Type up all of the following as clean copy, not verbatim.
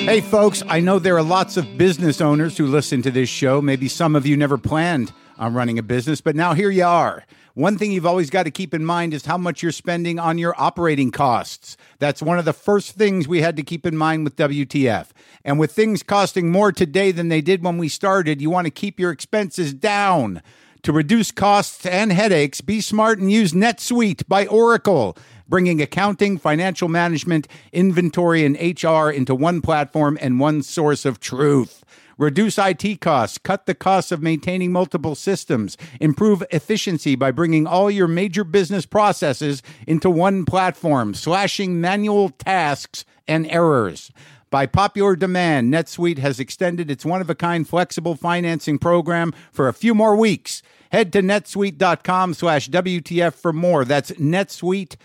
Hey folks, I know there are lots of business owners who listen to this show. Maybe some of you never planned on running a business, but now here you are. One thing you've always got to keep in mind is how much you're spending on your operating costs. That's one of the first things we had to keep in mind with WTF. And with things costing more today than they did when we started, you want to keep your expenses down. To reduce costs and headaches, be smart and use NetSuite by Oracle, bringing accounting, financial management, inventory, and HR into one platform and one source of truth. Reduce IT costs, cut the costs of maintaining multiple systems, improve efficiency by bringing all your major business processes into one platform, slashing manual tasks and errors. By popular demand, NetSuite has extended its one-of-a-kind flexible financing program for a few more weeks. Head to netsuite.com/WTF for more. That's NetSuite,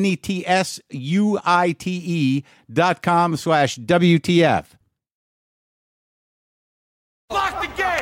NetSuite.com/WTF. Lock the gate!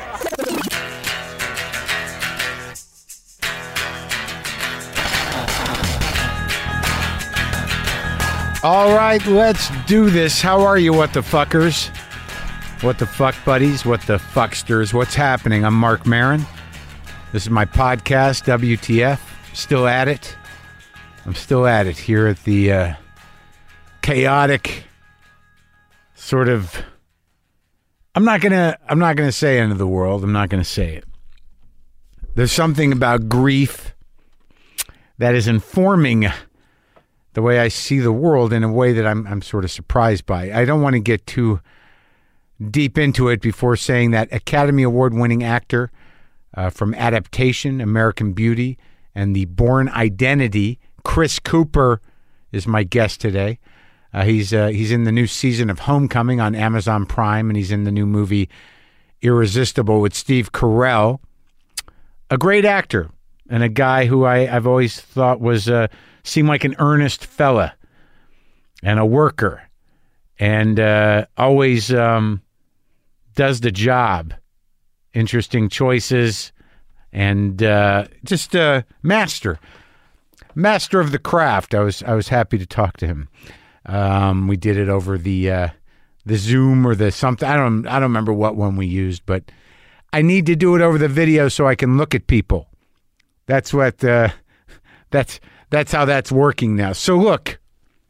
All right, let's do this. How are you, what the fuckers? What the fuck buddies? What the fucksters? What's happening? I'm Mark Maron. This is my podcast, WTF. Still at it. I'm still at it here at the chaotic sort of... I'm not gonna say end of the world. I'm not gonna say it. There's something about grief that is informing the way I see the world in a way that I'm sort of surprised by. I don't want to get too deep into it before saying that Academy Award-winning actor from Adaptation, American Beauty, and The Bourne Identity, Chris Cooper, is my guest today. He's in the new season of Homecoming on Amazon Prime, and he's in the new movie Irresistible with Steve Carell. A great actor and a guy who I've always thought seemed like an earnest fella and a worker, and always does the job. Interesting choices, and just a master of the craft. I was happy to talk to him. We did it over the Zoom or the something. I don't remember what one we used, but I need to do it over the video so I can look at people. That's what that's how that's working now. So look,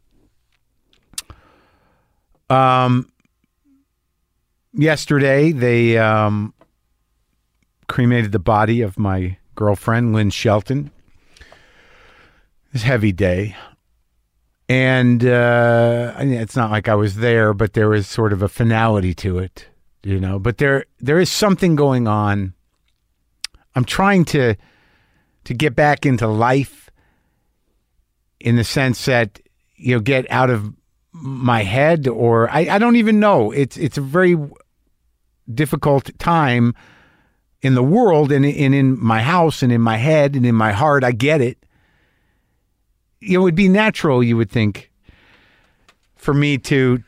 yesterday they cremated the body of my girlfriend, Lynn Shelton. It's a heavy day. And it's not like I was there, but there was sort of a finality to it, you know. But there is something going on. I'm trying to get back into life in the sense that, you know, get out of my head, or I don't even know. It's a very difficult time in the world and in my house and in my head and in my heart. I get it. It would be natural, you would think, for me to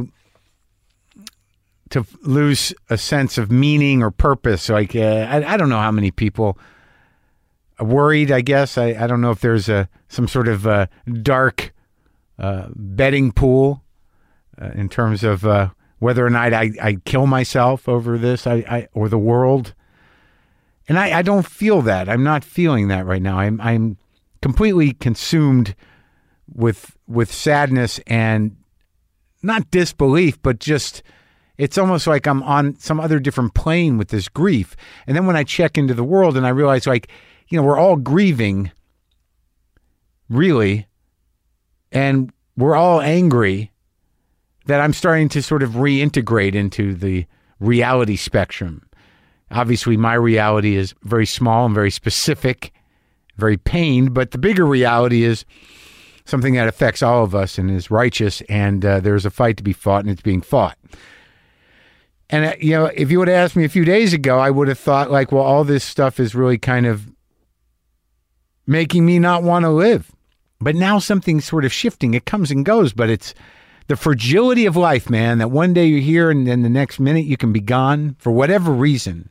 lose a sense of meaning or purpose. Like, I don't know how many people are worried, I guess. I don't know if there's some sort of dark betting pool in terms of whether or not I kill myself over this or the world. And I don't feel that. I'm not feeling that right now. I'm completely consumed with sadness and not disbelief, but just, it's almost like I'm on some other different plane with this grief. And then when I check into the world and I realize, like, you know, we're all grieving, really, and we're all angry, that I'm starting to sort of reintegrate into the reality spectrum. Obviously, my reality is very small and very specific, very pained, but the bigger reality is something that affects all of us and is righteous, and there's a fight to be fought, and it's being fought. And, you know, if you would have asked me a few days ago, I would have thought, like, well, all this stuff is really kind of making me not want to live. But now something's sort of shifting. It comes and goes, but it's the fragility of life, man, that one day you're here and then the next minute you can be gone for whatever reason,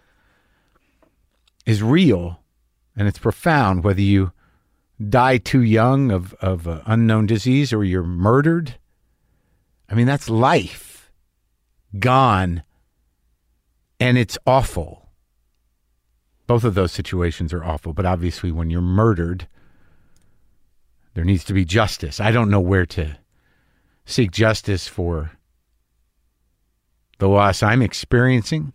is real. And it's profound, whether you die too young of unknown disease or you're murdered. I mean, that's life. gone, and it's awful. Both of those situations are awful, but obviously when you're murdered, there needs to be justice. I don't know where to seek justice for the loss I'm experiencing.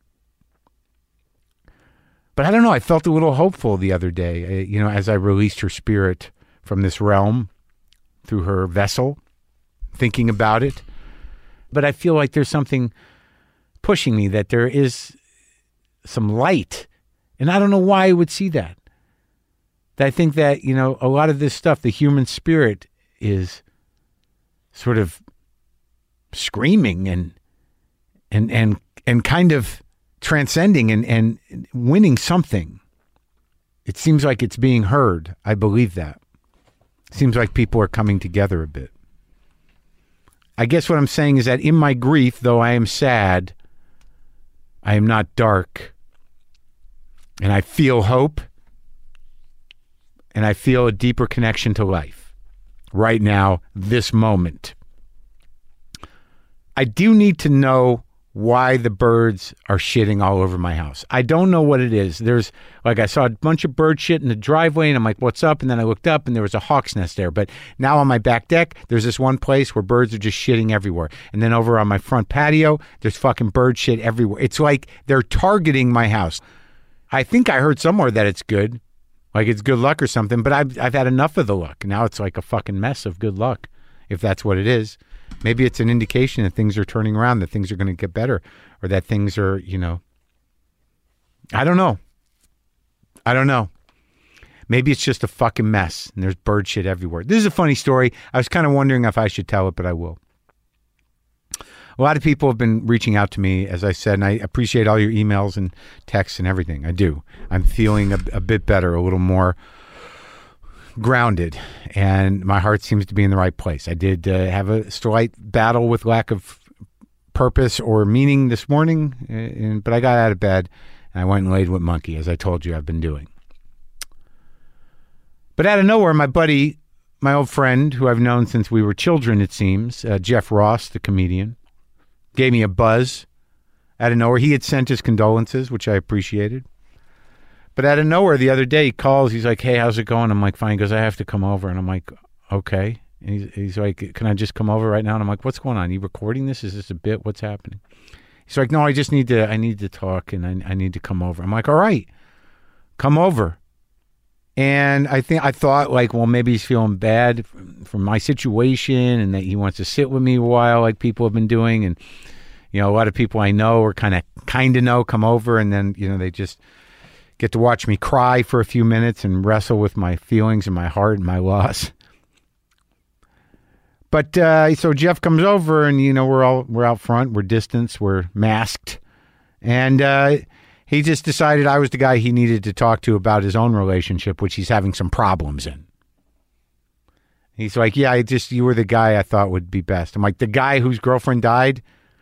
But I don't know, I felt a little hopeful the other day, as I released her spirit from this realm through her vessel, thinking about it. But I feel like there's something pushing me, that there is some light. And I don't know why I would see that. I think that, a lot of this stuff, the human spirit is sort of screaming and kind of transcending and winning something. It seems like it's being heard. I believe that. It seems like people are coming together a bit. I guess what I'm saying is that in my grief, though I am sad, I am not dark. And I feel hope. And I feel a deeper connection to life right now, this moment. I do need to know why the birds are shitting all over my house. I don't know what it is. I saw a bunch of bird shit in the driveway, and I'm like, what's up? And then I looked up, and there was a hawk's nest there. But now on my back deck, there's this one place where birds are just shitting everywhere. And then over on my front patio, there's fucking bird shit everywhere. It's like they're targeting my house. I think I heard somewhere that it's good. Like it's good luck or something, but I've had enough of the luck. Now it's like a fucking mess of good luck, if that's what it is. Maybe it's an indication that things are turning around, that things are going to get better, or that things are, I don't know. Maybe it's just a fucking mess and there's bird shit everywhere. This is a funny story. I was kind of wondering if I should tell it, but I will. A lot of people have been reaching out to me, as I said, and I appreciate all your emails and texts and everything. I do. I'm feeling a bit better, a little more grounded, and my heart seems to be in the right place. I did have a slight battle with lack of purpose or meaning this morning, but I got out of bed and I went and laid with Monkey, as I told you I've been doing. But out of nowhere, my buddy, my old friend, who I've known since we were children, it seems, Jeff Ross, the comedian, gave me a buzz out of nowhere. He had sent his condolences, which I appreciated. But out of nowhere, the other day, he calls. He's like, hey, how's it going? I'm like, fine. He goes, I have to come over. And I'm like, okay. And he's like, can I just come over right now? And I'm like, what's going on? Are you recording this? Is this a bit? What's happening? He's like, no, I need to talk, and I need to come over. I'm like, all right, come over. And I thought like, well, maybe he's feeling bad from my situation and that he wants to sit with me a while, like people have been doing. And, a lot of people I know or kind of know come over, and then, they just get to watch me cry for a few minutes and wrestle with my feelings and my heart and my loss. But so Jeff comes over, and, we're out front, we're distanced, we're masked. And he just decided I was the guy he needed to talk to about his own relationship, which he's having some problems in. He's like, yeah, you were the guy I thought would be best. I'm like, the guy whose girlfriend died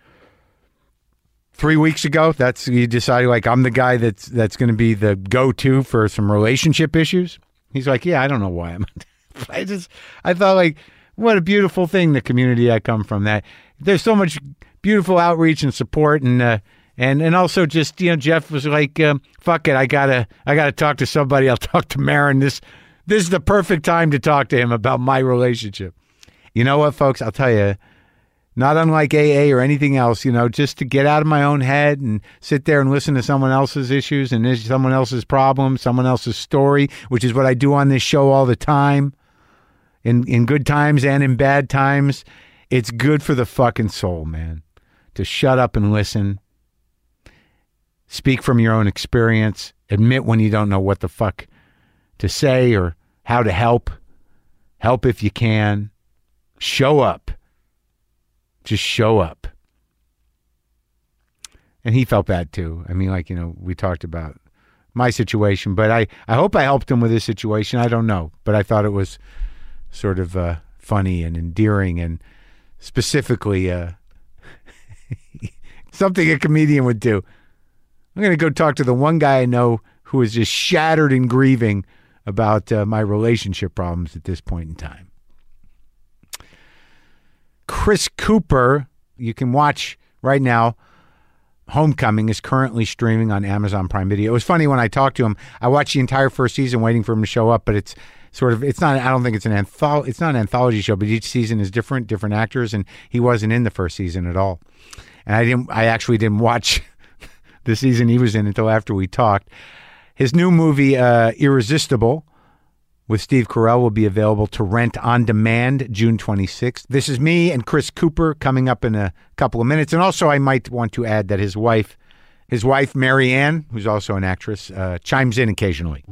3 weeks ago? You decided like I'm the guy that's going to be the go-to for some relationship issues? He's like, yeah, I don't know why. I thought like, what a beautiful thing, the community I come from. That there's so much beautiful outreach and support, and also just, Jeff was like, fuck it, I gotta talk to somebody. I'll talk to Marin. This is the perfect time to talk to him about my relationship. You know what, folks? I'll tell you, not unlike AA or anything else, just to get out of my own head and sit there and listen to someone else's issues and someone else's problems, someone else's story, which is what I do on this show all the time, in good times and in bad times. It's good for the fucking soul, man, to shut up and listen. Speak from your own experience. Admit when you don't know what the fuck to say or how to help. Help if you can. Show up. Just show up. And he felt bad too. I mean, we talked about my situation, but I hope I helped him with his situation. I don't know. But I thought it was sort of funny and endearing, and specifically something a comedian would do. I'm going to go talk to the one guy I know who is just shattered and grieving about my relationship problems at this point in time. Chris Cooper, you can watch right now, Homecoming is currently streaming on Amazon Prime Video. It was funny when I talked to him. I watched the entire first season waiting for him to show up, but it's not, I don't think it's it's not an anthology show, but each season is different actors, and he wasn't in the first season at all. And I actually didn't watch the season he was in until after we talked. His new movie, Irresistible, with Steve Carell, will be available to rent on demand June 26th. This is me and Chris Cooper coming up in a couple of minutes. And also I might want to add that his wife, Mary Ann, who's also an actress, chimes in occasionally.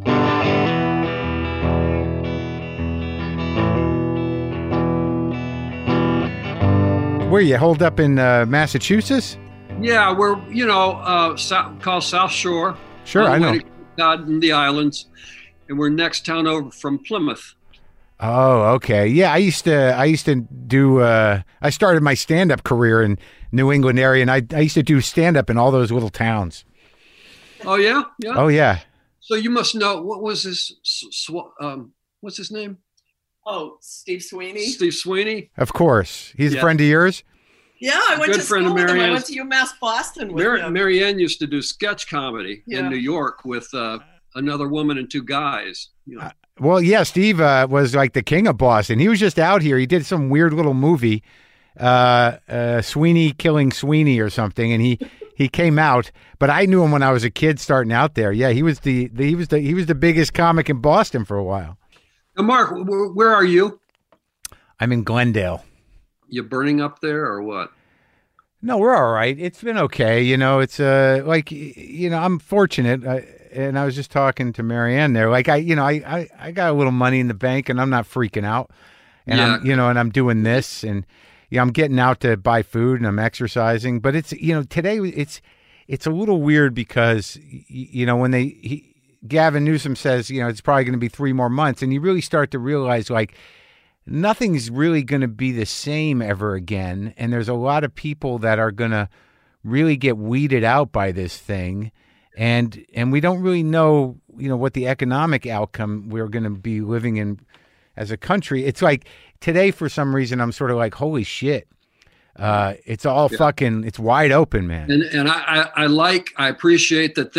Where you holed up in Massachusetts? Yeah, we're, called South Shore. Sure, I know. God in the islands. And we're next town over from Plymouth. Oh, okay. Yeah, I used to do, I started my stand-up career in New England area, and I used to do stand-up in all those little towns. Oh, yeah? Yeah. Oh, yeah. So you must know, what was his, what's his name? Oh, Steve Sweeney. Steve Sweeney? Of course. He's a friend of yours? Yeah, I went to school with him. I went to UMass Boston with him. Mary Ann used to do sketch comedy in New York with another woman and two guys. Well, yeah, Steve was like the king of Boston. He was just out here. He did some weird little movie, Sweeney Killing Sweeney or something, and he came out. But I knew him when I was a kid starting out there. Yeah, he was the biggest comic in Boston for a while. Now, Mark, where are you? I'm in Glendale. You burning up there or what? No, we're all right. It's been okay. It's I'm fortunate. And I was just talking to Marianne there. Like I got a little money in the bank, and I'm not freaking out. And I'm doing this, and I'm getting out to buy food, and I'm exercising. But it's today it's a little weird because when Gavin Newsom says it's probably going to be 3 more months, and you really start to realize like nothing's really going to be the same ever again, and there's a lot of people that are going to really get weeded out by this thing. And we don't really know, what the economic outcome we're going to be living in as a country. It's like today, for some reason, I'm sort of like, holy shit. It's all fucking, it's wide open, man. And I appreciate that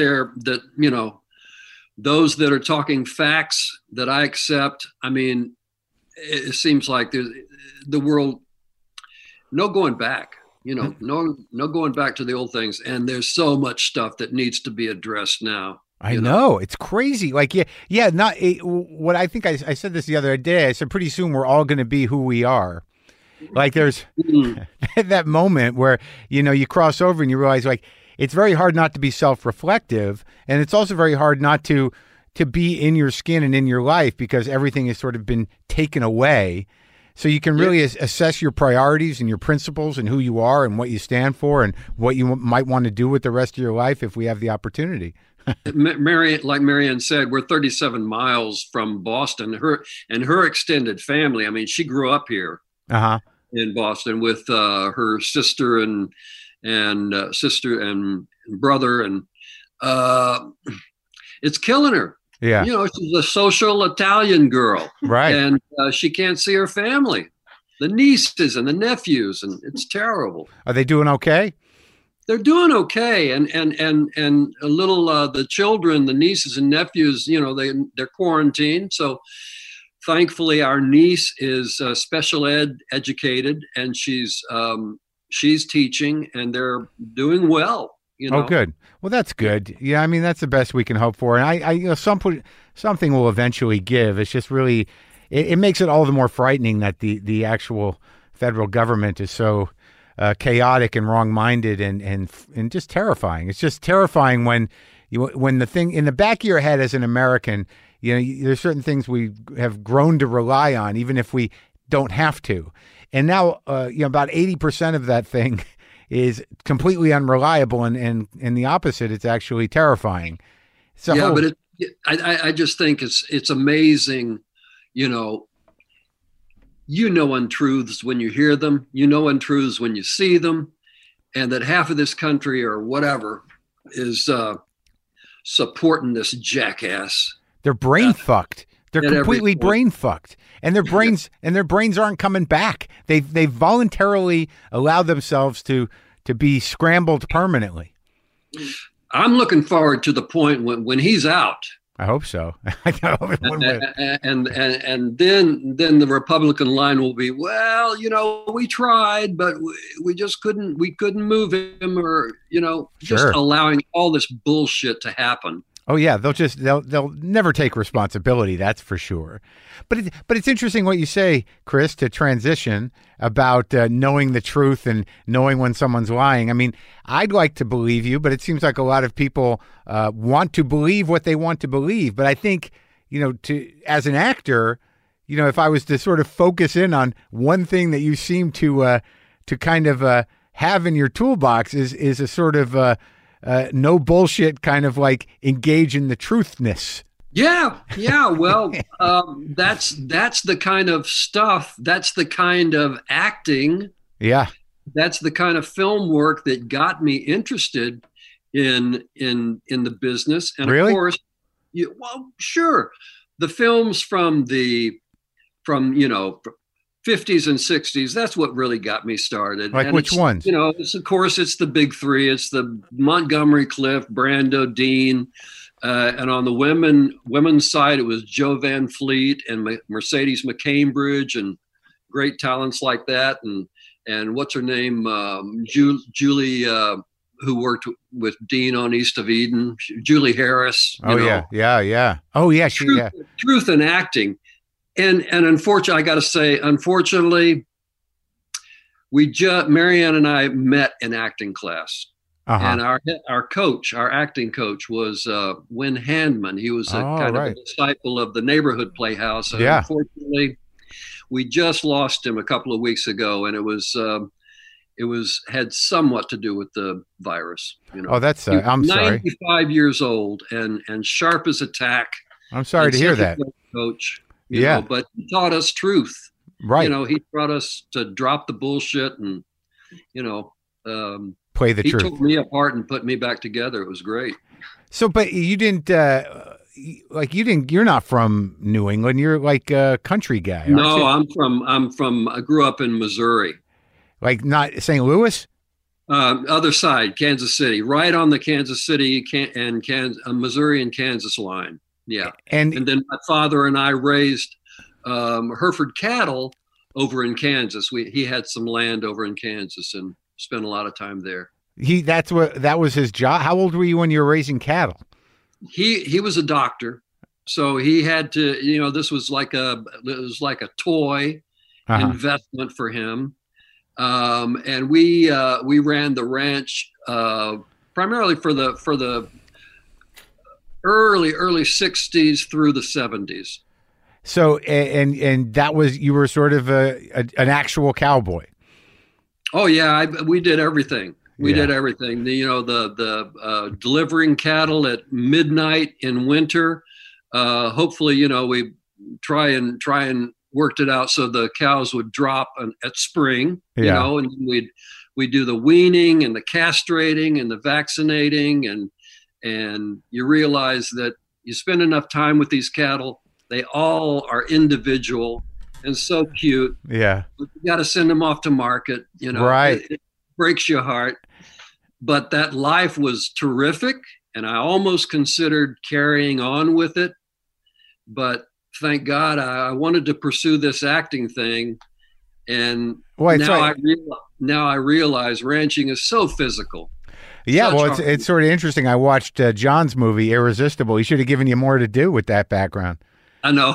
those that are talking facts that I accept. I mean, it seems like there's the world, no going back. No going back to the old things. And there's so much stuff that needs to be addressed now. I know. It's crazy. Like, what I think I said this the other day, I said pretty soon we're all going to be who we are. Like there's that moment where, you cross over and you realize like, it's very hard not to be self-reflective. And it's also very hard not to be in your skin and in your life because everything has sort of been taken away. So you can really assess your priorities and your principles and who you are and what you stand for and what you might want to do with the rest of your life if we have the opportunity. Like Marianne said, we're 37 miles from Boston. Her extended family, I mean, she grew up here in Boston with her sister and brother, and it's killing her. Yeah. She's a social Italian girl. Right. And she can't see her family, the nieces and the nephews, and it's terrible. Are they doing okay? They're doing okay. And a little, the children, the nieces and nephews, they're quarantined. So thankfully our niece is special ed educated, and she's teaching, and they're doing well. Oh, good. Well, that's good. Yeah, I mean, that's the best we can hope for. And something will eventually give. It's just really, it makes it all the more frightening that the actual federal government is so chaotic and wrong-minded and just terrifying. It's just terrifying when the thing in the back of your head as an American, there's certain things we have grown to rely on, even if we don't have to. And now, about 80% of that thing is completely unreliable, and the opposite, it's actually terrifying. So but I just think it's amazing, untruths when you hear them, untruths when you see them, and that half of this country or whatever is supporting this jackass. They're brain fucked. They're completely brain fucked, and their brains aren't coming back. They voluntarily allow themselves to to be scrambled permanently. I'm looking forward to the point when he's out. I hope so. I know. And then the Republican line will be, well, we tried, but we just couldn't move him, or just allowing all this bullshit to happen. Oh yeah, they'll never take responsibility. That's for sure. But it's interesting what you say, Chris, to transition about knowing the truth and knowing when someone's lying. I mean, I'd like to believe you, but it seems like a lot of people want to believe what they want to believe. But I think, as an actor, if I was to sort of focus in on one thing that you seem to kind of have in your toolbox is a sort of no bullshit kind of like engage in the truthness. Yeah. Well, that's the kind of stuff. That's the kind of acting. Yeah. That's the kind of film work that got me interested in the business. And really? Of course, sure. The films from 50s and 60s, that's what really got me started. Like, and which ones? Of course, it's the big three. It's the Montgomery Clift, Brando, Dean. And on the women's side, it was Jo Van Fleet and Mercedes McCambridge and great talents like that. And what's her name? Julie, who worked with Dean on East of Eden. Julie Harris. Yeah. Oh, yeah. Truth in acting. And unfortunately, I got to say, Marianne and I met in acting class. Uh-huh. And our acting coach was Win Handman. He was kind of a disciple of the Neighborhood Playhouse. And unfortunately, we just lost him a couple of weeks ago, and it had somewhat to do with the virus. Oh, that's I'm 95 years old and sharp as a tack. I'm sorry to hear that, coach. But he taught us truth. Right. He taught us to drop the bullshit and play the truth. He took me apart and put me back together. It was great. So, but you didn't you're not from New England. You're like a country guy. No, I grew up in Missouri. Like not St. Louis? Other side, Kansas City, right on the Kansas City and Missouri and Kansas line. Yeah. And then my father and I raised Hereford cattle over in Kansas. He had some land over in Kansas and spent a lot of time there. That was his job. How old were you when you were raising cattle? He was a doctor, so he had to. This was like a toy investment for him, and we ran the ranch primarily for the early 60s through the 70s. So and that was, you were sort of an actual cowboy. Oh yeah, we did everything. We did everything. The delivering cattle at midnight in winter. Hopefully, we try and worked it out so the cows would drop at spring. And we'd do the weaning and the castrating and the vaccinating, and you realize that you spend enough time with these cattle, they all are individual and so cute. Yeah. You got to send them off to market, Right. It breaks your heart. But that life was terrific, and I almost considered carrying on with it. But thank God I wanted to pursue this acting thing. And now I realize ranching is so physical. Yeah, well, it's sort of interesting. I watched John's movie, Irresistible. He should have given you more to do with that background. I know.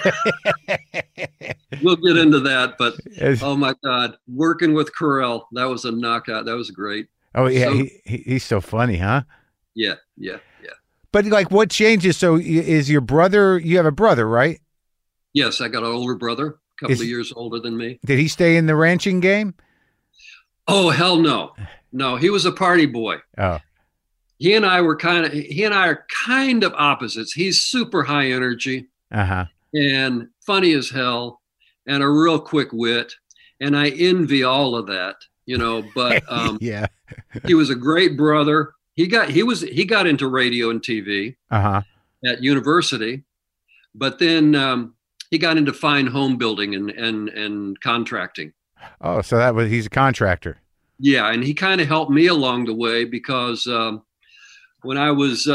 We'll get into that, but oh my God, working with Carell, that was a knockout. That was great. Oh yeah, so, he's so funny, huh? Yeah. But like, what changes? So is your brother? You have a brother, right? Yes, I got an older brother, a couple of years older than me. Did he stay in the ranching game? Oh hell no. No, he was a party boy. Oh. He and I are kind of opposites. He's super high energy and funny as hell and a real quick wit. And I envy all of that, but yeah. He was a great brother. He got into radio and TV at university, but then he got into fine home building and contracting. Oh, so he's a contractor. Yeah, and he kind of helped me along the way because when I was,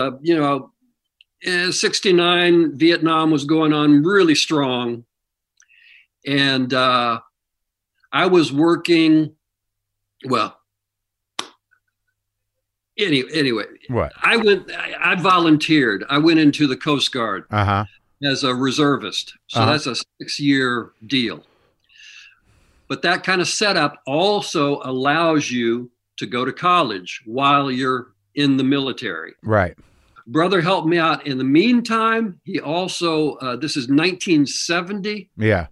69, Vietnam was going on really strong. And I was working, well, anyway, what? I volunteered. I went into the Coast Guard as a reservist. So that's a 6-year deal. But that kind of setup also allows you to go to college while you're in the military. Right. Brother helped me out in the meantime. He also, this is 1970. Yeah.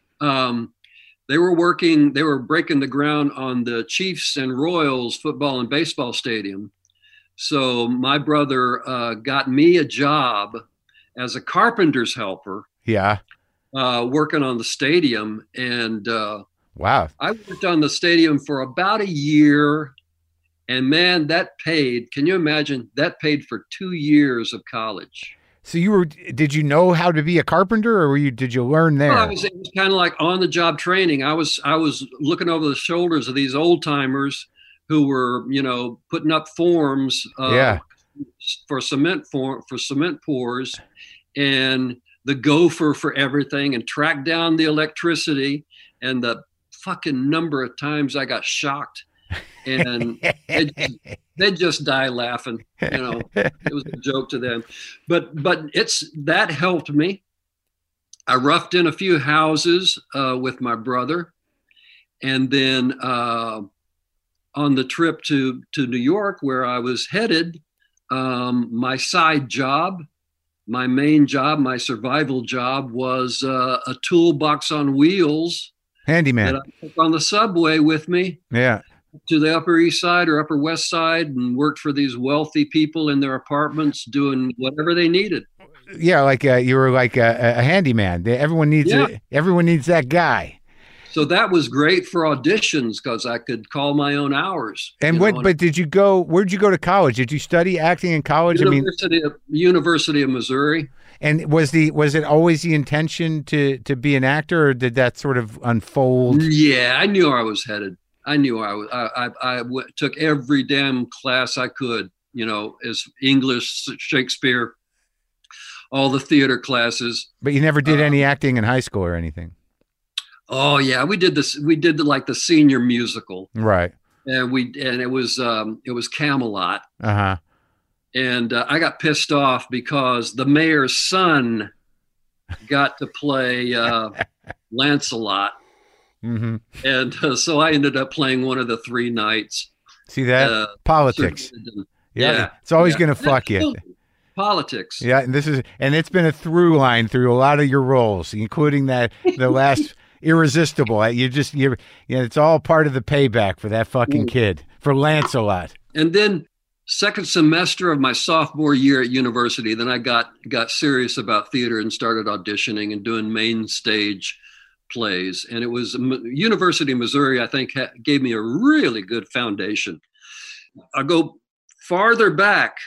They were breaking the ground on the Chiefs and Royals football and baseball stadium. So my brother got me a job as a carpenter's helper. Yeah. Working on the stadium. And wow. I worked on the stadium for about a year. And man, that paid. Can you imagine? That paid for 2 years of college. So did you know how to be a carpenter, or did you learn there? Well, it was kind of like on the job training. I was looking over the shoulders of these old timers who were, putting up forms for cement pours, and the gopher for everything, and track down the electricity. And the fucking number of times I got shocked, and they just die laughing. It was a joke to them, but that helped me. I roughed in a few houses with my brother, and then on the trip to New York, where I was headed, my side job, my main job, my survival job was a toolbox on wheels, handyman, that I took on the subway with me. Yeah. To the Upper East Side or Upper West Side, and worked for these wealthy people in their apartments doing whatever they needed. Yeah, like you were like a handyman. Everyone needs that guy. So that was great for auditions because I could call my own hours. And but where'd you go to college? Did you study acting in college? University of Missouri. And was it always the intention to be an actor, or did that sort of unfold? Yeah, I knew where I was headed. I knew I took every damn class I could, as English, Shakespeare, all the theater classes. But you never did any acting in high school or anything? Oh yeah, we did this. We did like the senior musical, right? And it was Camelot. And I got pissed off because the mayor's son got to play Lancelot. Mm-hmm. And so I ended up playing one of the 3 nights. See that? Politics. Yeah. It's always going to fuck you. Politics. Yeah. And it's been a through line through a lot of your roles, including the last Irresistible. It's all part of the payback for that fucking kid, for Lancelot. And then second semester of my sophomore year at university, then I got serious about theater and started auditioning and doing main stage plays. And it was University of Missouri, I think, gave me a really good foundation. I'll go farther back.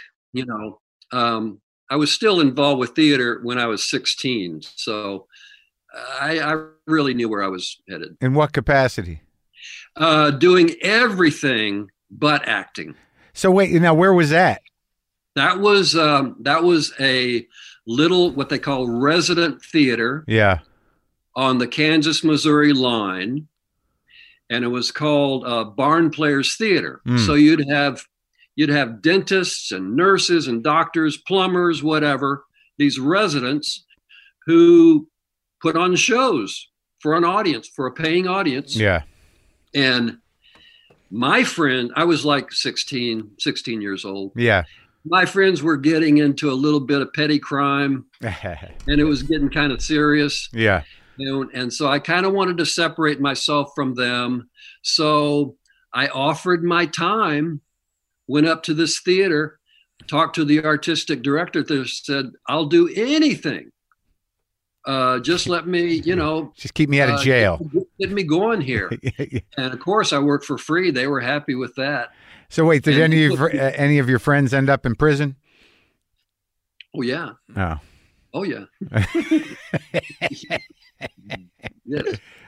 I was still involved with theater when I was 16. So I really knew where I was headed. In what capacity? Doing everything but acting. So wait, now where was that? That was a little, what they call resident theater. Yeah. On the Kansas-Missouri line, and it was called Barn Players Theater. So you'd have dentists and nurses and doctors, plumbers, whatever, these residents who put on shows for an audience, for a paying audience. Yeah. And my friend, I was like 16 years old. Yeah. My friends were getting into a little bit of petty crime, and it was getting kind of serious. Yeah. And so I kind of wanted to separate myself from them. So I offered my time, went up to this theater, talked to the artistic director there, said, I'll do anything. Just let me, just keep me out of jail. Get me going here. And of course I worked for free. They were happy with that. So wait, did any of your friends end up in prison? Oh yeah. Oh. Oh yeah. Yes.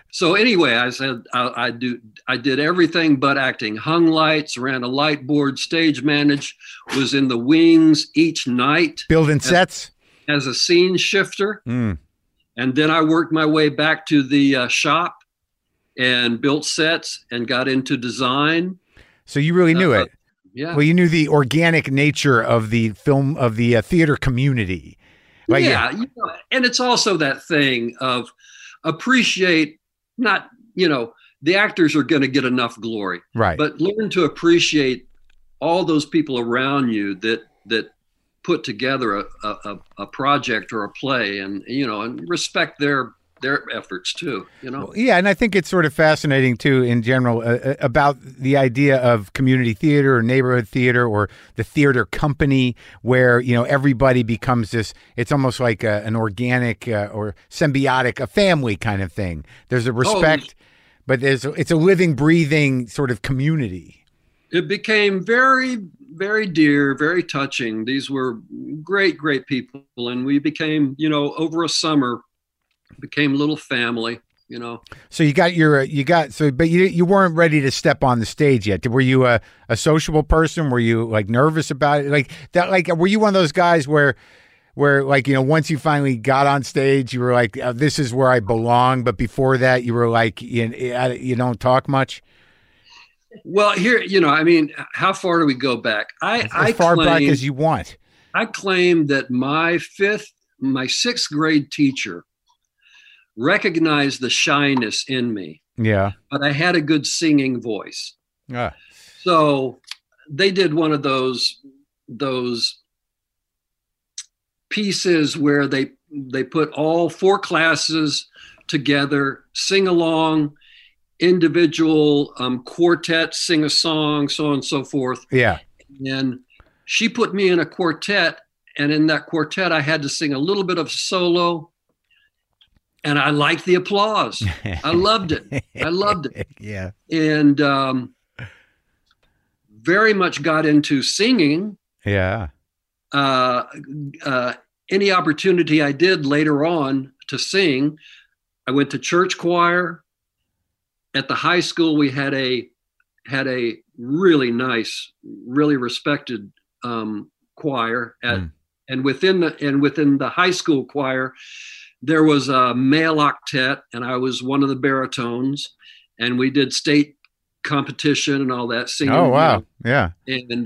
So anyway, I said I did everything but acting. Hung lights, ran a light board, stage managed, was in the wings each night, building sets as a scene shifter, and then I worked my way back to the shop and built sets and got into design. So you really knew it. Yeah. Well, you knew the organic nature of the film, of the theater community. Like, yeah, and it's also that thing of appreciate. Not, the actors are going to get enough glory, right? But learn to appreciate all those people around you that put together a project or a play, and and respect their efforts too. Yeah, and I think it's sort of fascinating too, in general, about the idea of community theater or neighborhood theater or the theater company, where everybody becomes this. It's almost like an organic or symbiotic, a family kind of thing. There's a respect, but it's a living, breathing sort of community. It became very, very dear, very touching. These were great, great people, and we became, over a summer, became a little family, So but you weren't ready to step on the stage yet. Were you a sociable person? Were you like nervous about it? Like that, were you one of those guys where once you finally got on stage, you were like, this is where I belong. But before that, you were like, you don't talk much. Well, here, how far do we go back? As far back as you want. I claim that my sixth grade teacher recognized the shyness in me. Yeah. But I had a good singing voice. Yeah. So they did one of those pieces where they put all 4 classes together, sing along, individual quartet, sing a song, so on and so forth. Yeah. And she put me in a quartet, and in that quartet I had to sing a little bit of solo. And I liked the applause. I loved it. Yeah. And very much got into singing. Yeah. Any opportunity I did later on to sing, I went to church choir. At the high school, we had a really nice, really respected choir. And within the high school choir, there was a male octet, and I was one of the baritones, and we did state competition and all that singing. Oh, wow. Yeah. And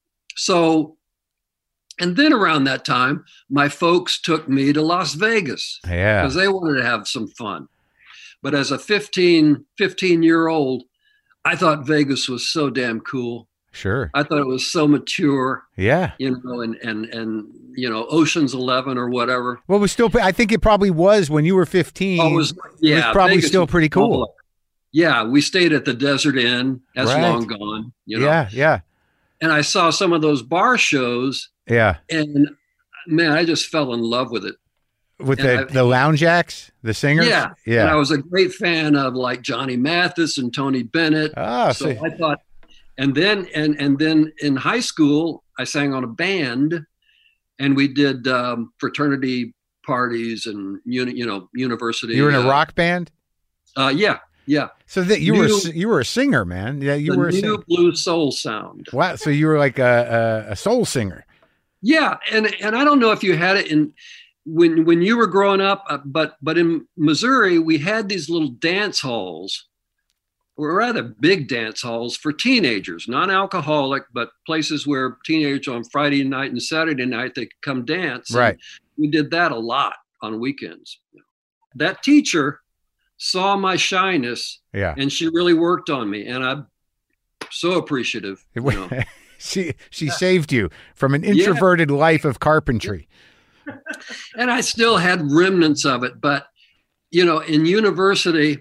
and then around that time, my folks took me to Las Vegas. Yeah. Because they wanted to have some fun. But as a 15-year-old, I thought Vegas was so damn cool. Sure. I thought it was so mature. Yeah. And Ocean's 11 or whatever. Well, it was still, I think it probably was when you were 15. It was probably Vegas still pretty cool. Yeah. We stayed at the Desert Inn. That's right. long gone. Yeah. Yeah. And I saw some of those bar shows. Yeah. And man, I just fell in love with it. With the lounge acts, the singers? Yeah. Yeah. And I was a great fan of like Johnny Mathis and Tony Bennett. So I thought, and then in high school, I sang on a band, and we did fraternity parties and university. You were in a rock band? Yeah. So that you were a singer, man. Yeah, you were a singer. New Blue Soul Sound. Wow. So you were like a soul singer. Yeah, and I don't know if you had it when you were growing up, but in Missouri we had these little dance halls, or rather big dance halls for teenagers, non-alcoholic, but places where teenagers on Friday night and Saturday night they could come dance. Right. We did that a lot on weekends. That teacher saw my shyness, and she really worked on me, and I'm so appreciative. She saved you from an introverted life of carpentry. And I still had remnants of it, but in university,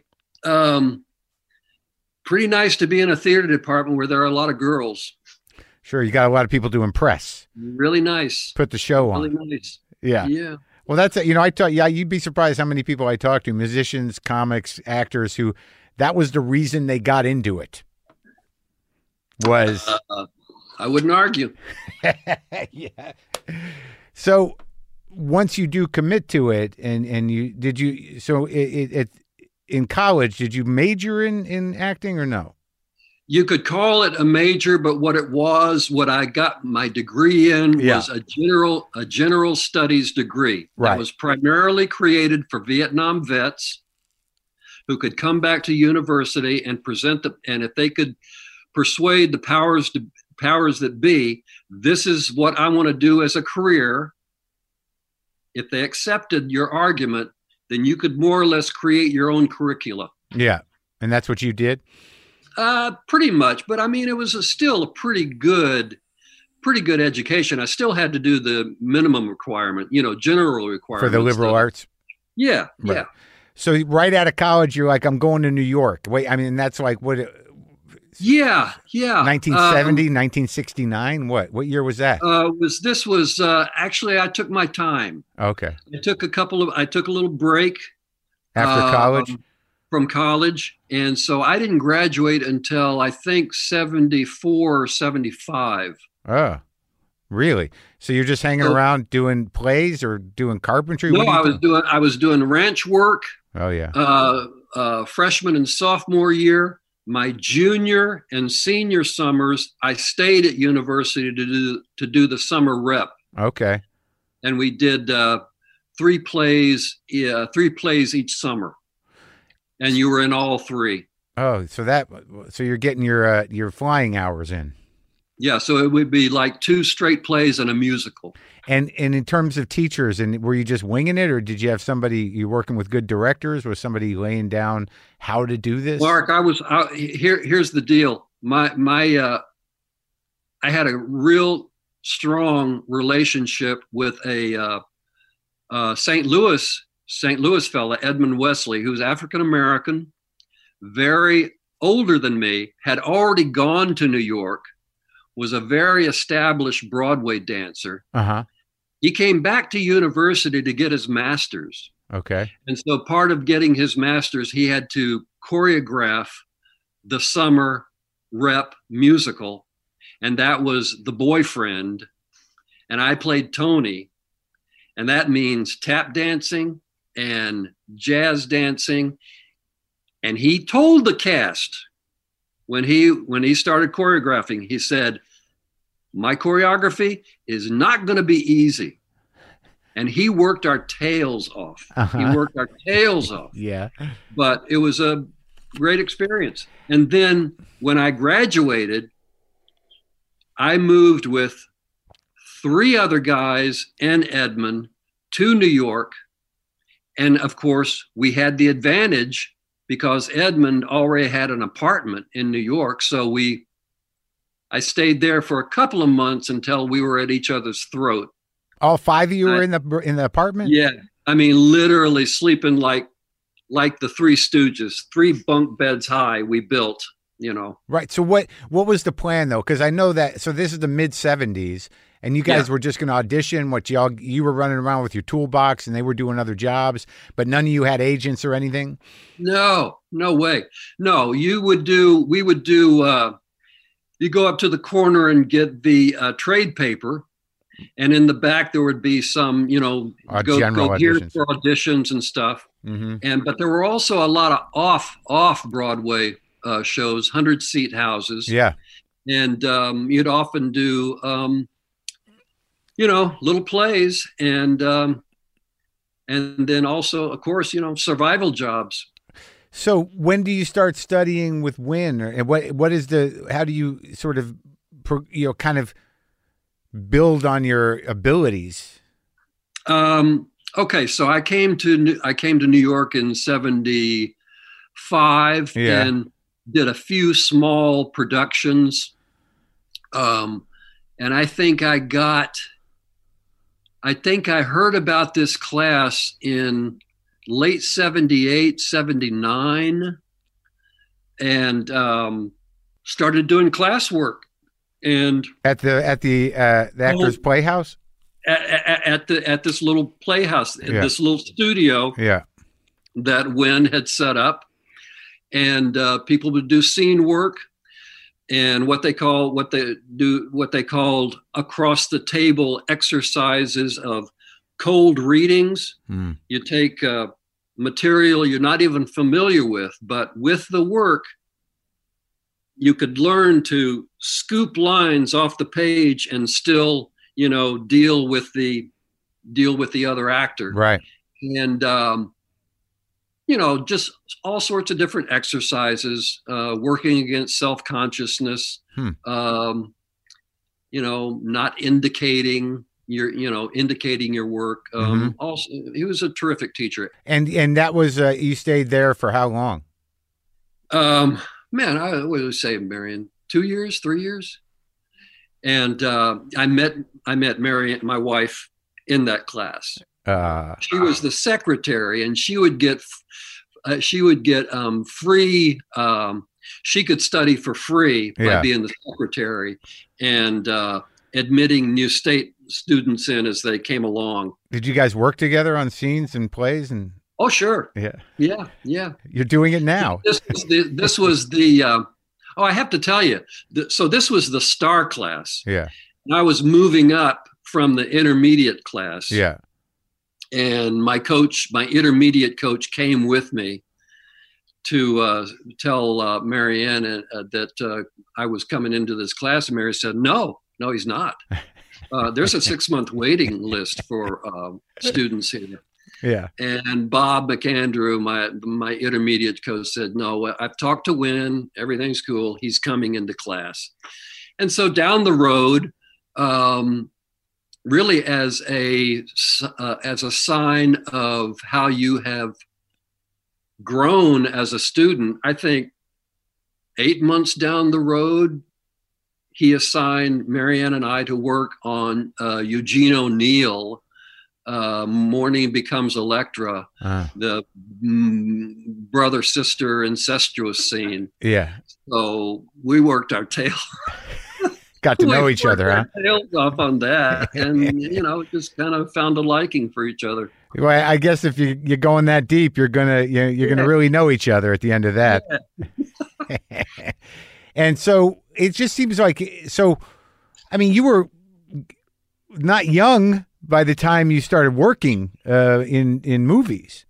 pretty nice to be in a theater department where there are a lot of girls. Sure, you got a lot of people to impress. Really nice. Put the show on. Really nice. Yeah. Yeah. Well, that's you'd be surprised how many people I talk to, musicians, comics, actors, who that was the reason they got into it. Was I wouldn't argue. Yeah. So once you do commit to it, and it in college, did you major in acting or no? You could call it a major, but what I got my degree in was a general studies degree. Right. That was primarily created for Vietnam vets who could come back to university and and if they could persuade the powers that be, this is what I want to do as a career. If they accepted your argument, then you could more or less create your own curricula. Yeah. And that's what you did? Pretty much. But I mean, it was still a pretty good education. I still had to do the minimum requirement, general requirement. For the liberal arts? Yeah. Right. Yeah. So right out of college, you're like, I'm going to New York. Wait, I mean, that's like what? Yeah. 1970, 1969. What year was that? Actually, I took my time. Okay. I took a little break after college. From college, and so I didn't graduate until I think 74 or 75. Oh, really? So you're just hanging around doing plays or doing carpentry? No, I was doing ranch work. Oh yeah. Freshman and sophomore year, my junior and senior summers, I stayed at university to do the summer rep. Okay. And we did 3 plays each summer. And you were in all 3. Oh, so you're getting your flying hours in. Yeah, so it would be like 2 straight plays and a musical. And in terms of teachers, and were you just winging it, or did you have somebody you working with good directors? Was somebody laying down how to do this? Mark, here's the deal. I had a real strong relationship with a St. Louis fella, Edmund Wesley, who's African American, very older than me, had already gone to New York, was a very established Broadway dancer. Uh-huh. He came back to university to get his master's. Okay. And so part of getting his master's, he had to choreograph the summer rep musical. And that was The Boyfriend. And I played Tony. And that means tap dancing and jazz dancing. And he told the cast when he started choreographing, he said, my choreography is not going to be easy. And he worked our tails off. Uh-huh. He worked our tails off. Yeah. But it was a great experience. And then when I graduated, I moved with 3 other guys and Edmund to New York. And of course, we had the advantage because Edmund already had an apartment in New York. So I stayed there for a couple of months until we were at each other's throat. All 5 of you were in the apartment? Yeah. I mean, literally sleeping like the Three Stooges, 3 bunk beds high we built, Right. So what was the plan though? Because I know that, so this is the mid 70s and you guys were just going to audition you were running around with your toolbox and they were doing other jobs, but none of you had agents or anything? No way. No, you go up to the corner and get the trade paper. And in the back, there would be some, go here for auditions and stuff. Mm-hmm. But there were also a lot of off Broadway shows, 100-seat houses. Yeah. And you'd often do, little plays and then also, of course, survival jobs. So when do you start studying with Win, or how do you sort of, kind of build on your abilities? Okay. So I came to New York in 75 and did a few small productions. And I think I heard about this class in late 78, 79, and started doing classwork. And at the Actors Playhouse, at this little playhouse, this little studio, that Wynn had set up, and people would do scene work and what they called across the table exercises of cold readings. You take material you're not even familiar with, but with the work, you could learn to scoop lines off the page and still, deal with the other actor. Right. And, just all sorts of different exercises, working against self-consciousness, not indicating your work. Also, he was a terrific teacher. And that was, you stayed there for how long? Man, I would say, Marion, 2 years, 3 years. And I met Marion, my wife, in that class. She was the secretary, and she would get free. She could study for free by being the secretary and admitting new state students in as they came along. Did you guys work together on scenes and plays? And oh, sure. Yeah. You're doing it now. This was the I have to tell you. So this was the star class. Yeah. And I was moving up from the intermediate class. Yeah. And my intermediate coach, came with me to tell Marianne that I was coming into this class. And Mary said, "No, he's not. There's a 6-month waiting list for students here." Yeah. And Bob McAndrew, my intermediate coach, said, "No, I've talked to Wynn. Everything's cool. He's coming into class." And so down the road, really as a sign of how you have grown as a student, I think 8 months down the road, he assigned Marianne and I to work on Eugene O'Neill, Morning Becomes Electra, the brother-sister incestuous scene. Yeah. So we worked our tail. Got to know each other, huh? Tails off on that, and just kind of found a liking for each other. Well, I guess if you're going that deep, you're gonna really know each other at the end of that. Yeah. And so it just seems like, you were not young by the time you started working in movies.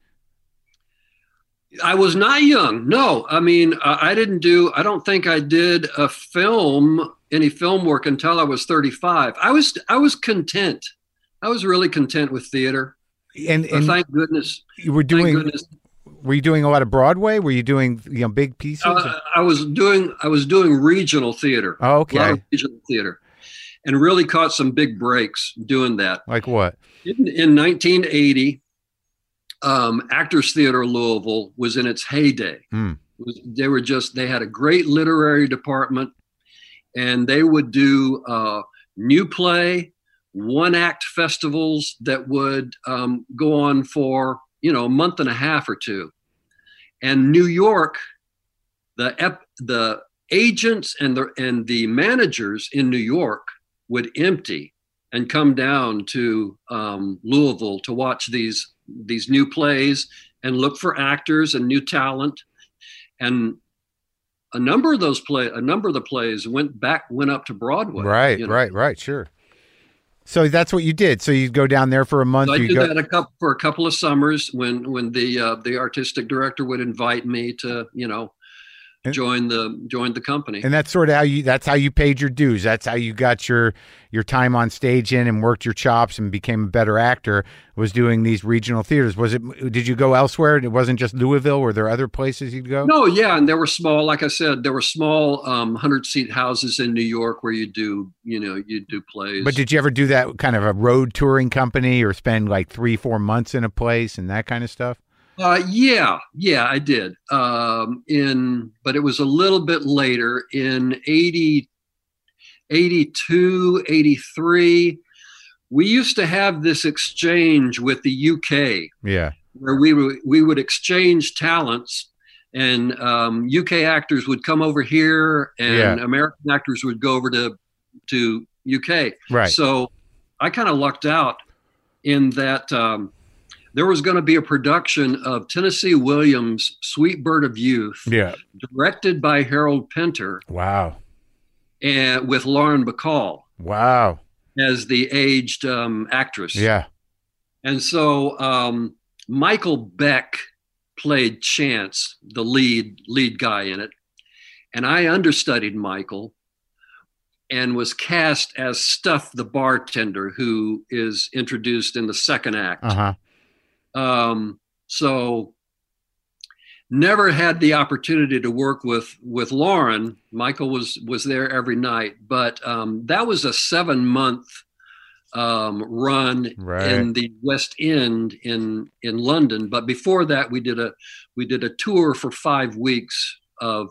I was not young. No, I don't think I did any film work until I was 35. I was content. I was really content with theater. And thank goodness. Were you doing a lot of Broadway? Were you doing big pieces? I was doing regional theater. Oh, okay. A lot of regional theater, and really caught some big breaks doing that. Like what? In 1980, Actors Theater Louisville was in its heyday. They had a great literary department, and they would do new play, one-act festivals that would go on for a month and a half or two. And New York, the agents and the managers in New York would empty and come down to Louisville to watch these new plays and look for actors and new talent. And a number of the plays went up to Broadway. Right, sure. So that's what you did. So you'd go down there for a month. So I did that for a couple of summers when the artistic director would invite me to join the company. And that's sort of that's how you paid your dues. That's how you got your time on stage in and worked your chops and became a better actor, was doing these regional theaters. Did you go elsewhere? It wasn't just Louisville. Were there other places you'd go? No, yeah. And there were small, like I said, 100-seat houses in New York where you do plays. But did you ever do that kind of a road touring company or spend like 3-4 months in a place and that kind of stuff? Yeah, I did. But it was a little bit later in 82, 83. We used to have this exchange with the UK. Yeah. Where we would exchange talents, and UK actors would come over here and American actors would go over to UK. Right. So I kind of lucked out in that, there was going to be a production of Tennessee Williams' Sweet Bird of Youth, directed by Harold Pinter. Wow. And with Lauren Bacall. Wow. As the aged actress. Yeah. And so Michael Beck played Chance, the lead guy in it. And I understudied Michael and was cast as Stuff the bartender, who is introduced in the second act. So never had the opportunity to work with Lauren. Michael was there every night, but that was a 7-month run in the West End in London. But before that, we did a tour for 5 weeks of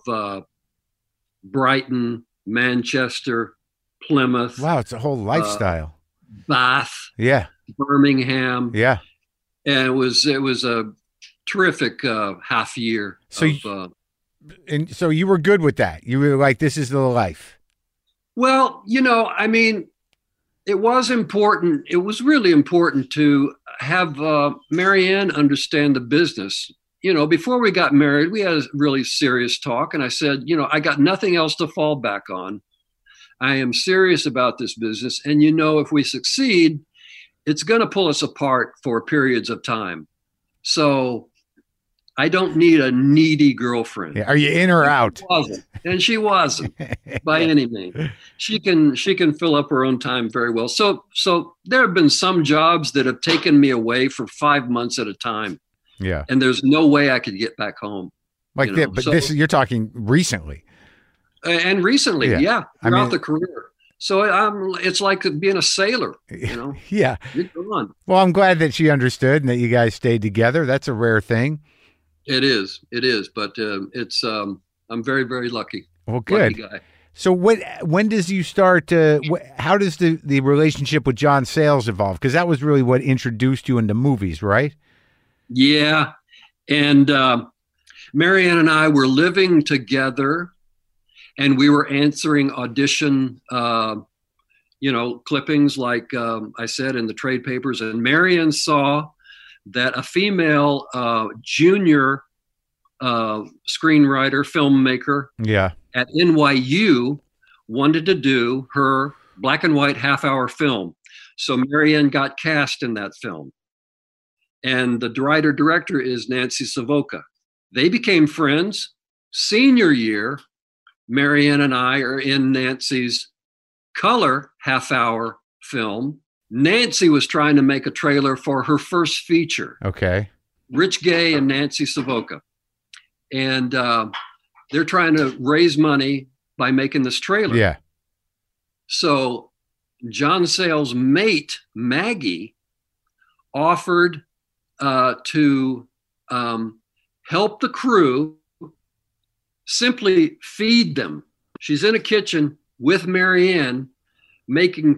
Brighton, Manchester, Plymouth. Wow, it's a whole lifestyle. Bath, Birmingham, and it was a terrific half year. So so you were good with that. You were like, this is the life. Well, I mean, it was important. It was really important to have Marianne understand the business. Before we got married, we had a really serious talk. And I said, I got nothing else to fall back on. I am serious about this business. And, if we succeed, it's going to pull us apart for periods of time. So I don't need a needy girlfriend. Yeah. Are you in or out? And she wasn't by any means. She can fill up her own time very well. So there have been some jobs that have taken me away for 5 months at a time. Yeah. And there's no way I could get back home. Like that, but you're talking recently. And recently, throughout the career. So it's like being a sailor, Yeah. You're gone. Well, I'm glad that she understood and that you guys stayed together. That's a rare thing. It is, but it's I'm very, very lucky. Well, good. Lucky guy. So when does you start? How does the relationship with John Sayles evolve? Because that was really what introduced you into movies, right? Yeah, and Marianne and I were living together, and we were answering audition, clippings like I said in the trade papers. And Marianne saw that a female junior screenwriter, filmmaker at NYU wanted to do her black and white half-hour film. So Marianne got cast in that film. And the writer-director is Nancy Savoca. They became friends. Senior year, Marianne and I are in Nancy's color half-hour film. Nancy was trying to make a trailer for her first feature. Okay. Rich Gay and Nancy Savoca. And they're trying to raise money by making this trailer. Yeah. So John Sayles' mate, Maggie, offered to help the crew, simply feed them. She's in a kitchen with Marianne making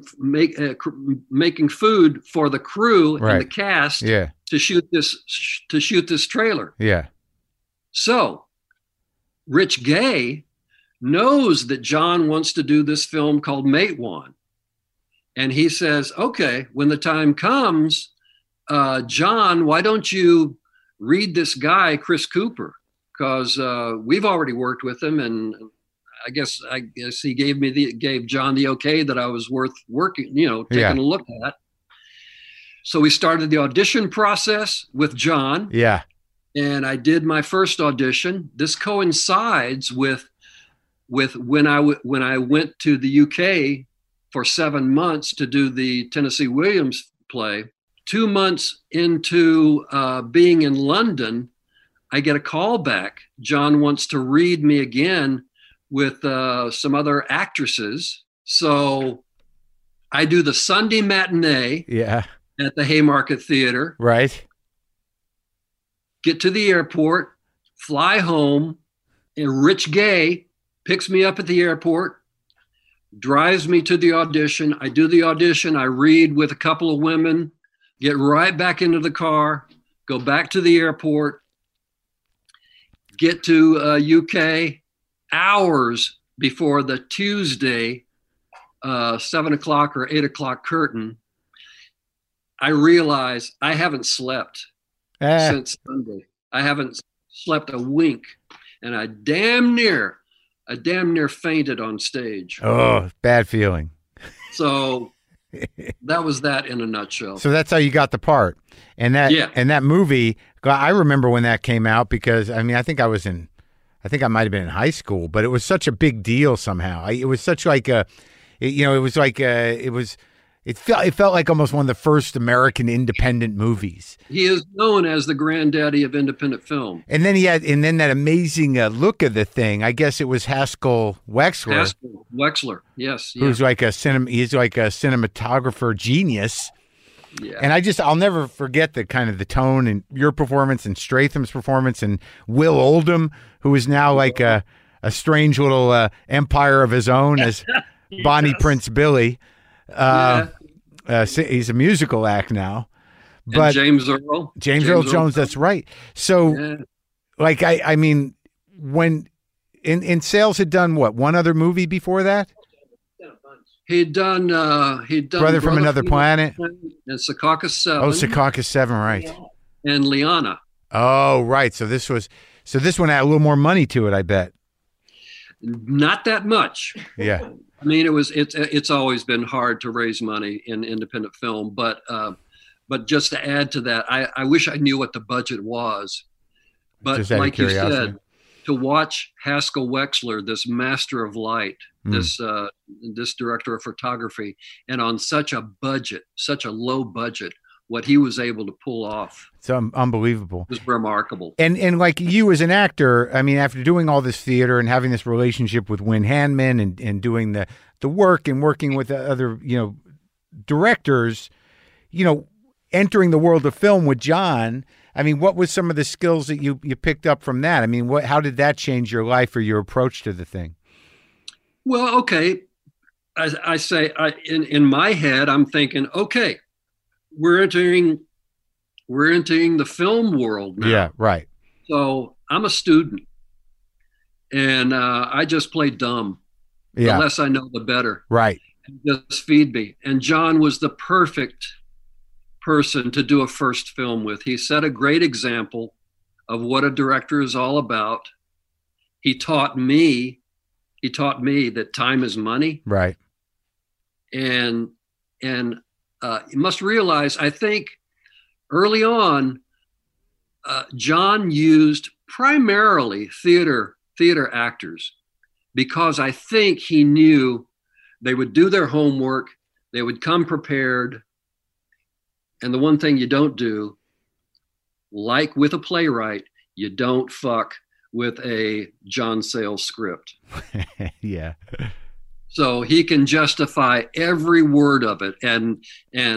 food for the crew and the cast to shoot this trailer. Yeah. So Rich Gay knows that John wants to do this film called Matewan. And he says, okay, when the time comes, John, why don't you read this guy, Chris Cooper? Because we've already worked with him, and I guess he gave John the okay that I was worth working, taking a look at. So we started the audition process with John. Yeah. And I did my first audition. This coincides with when I went to the UK for 7 months to do the Tennessee Williams play. 2 months into being in London, I get a call back. John wants to read me again with some other actresses. So I do the Sunday matinee at the Haymarket Theater. Right. Get to the airport, fly home, and Rich Gay picks me up at the airport, drives me to the audition. I do the audition. I read with a couple of women, get right back into the car, go back to the airport, get to UK hours before the Tuesday 7 o'clock or 8 o'clock curtain. I realize I haven't slept since Sunday. I haven't slept a wink, and I damn near fainted on stage. Oh, bad feeling. So that was that in a nutshell. So that's how you got the part. And that movie I remember when that came out because I mean I think I might have been in high school, but it was such a big deal somehow. It was such like a, it felt like almost one of the first American independent movies. He is known as the granddaddy of independent film. And then then that amazing look of the thing. I guess it was Haskell Wexler. Haskell Wexler, yes. Who's like he's like a cinematographer genius. Yeah. And I'll never forget the kind of the tone and your performance and Statham's performance and Will Oldham, who is now like a strange little empire of his own as Bonnie Prince Billy. He's a musical act now. But and James Earl Jones, that's right. So like I mean when in Sales had done what, one other movie before that? He'd done Brother from Another Planet and Secaucus 7. Oh, Secaucus 7, right. And Liana. Oh, right. So this one had a little more money to it, I bet. Not that much. Yeah. I mean, it's always been hard to raise money in independent film, but just to add to that, I wish I knew what the budget was. But like you said, to watch Haskell Wexler, this master of light, this director of photography, and on such a low budget, what he was able to pull off. It's unbelievable. It was remarkable. And like you as an actor, I mean, after doing all this theater and having this relationship with Win Handman and doing the work and working with other, directors, entering the world of film with John, I mean, what was some of the skills that you picked up from that? I mean, how did that change your life or your approach to the thing? Well, okay. I say in my head, I'm thinking, okay, we're entering the film world now. Yeah, right. So I'm a student, and I just play dumb. Yeah. The less I know, the better. Right. Just feed me. And John was the perfect person to do a first film with. He set a great example of what a director is all about. He taught me that time is money. Right. And you must realize, I think early on, John used primarily theater actors because I think he knew they would do their homework, they would come prepared. And the one thing you don't do, like with a playwright, you don't fuck with a John Sayles script. Yeah. So he can justify every word of it. And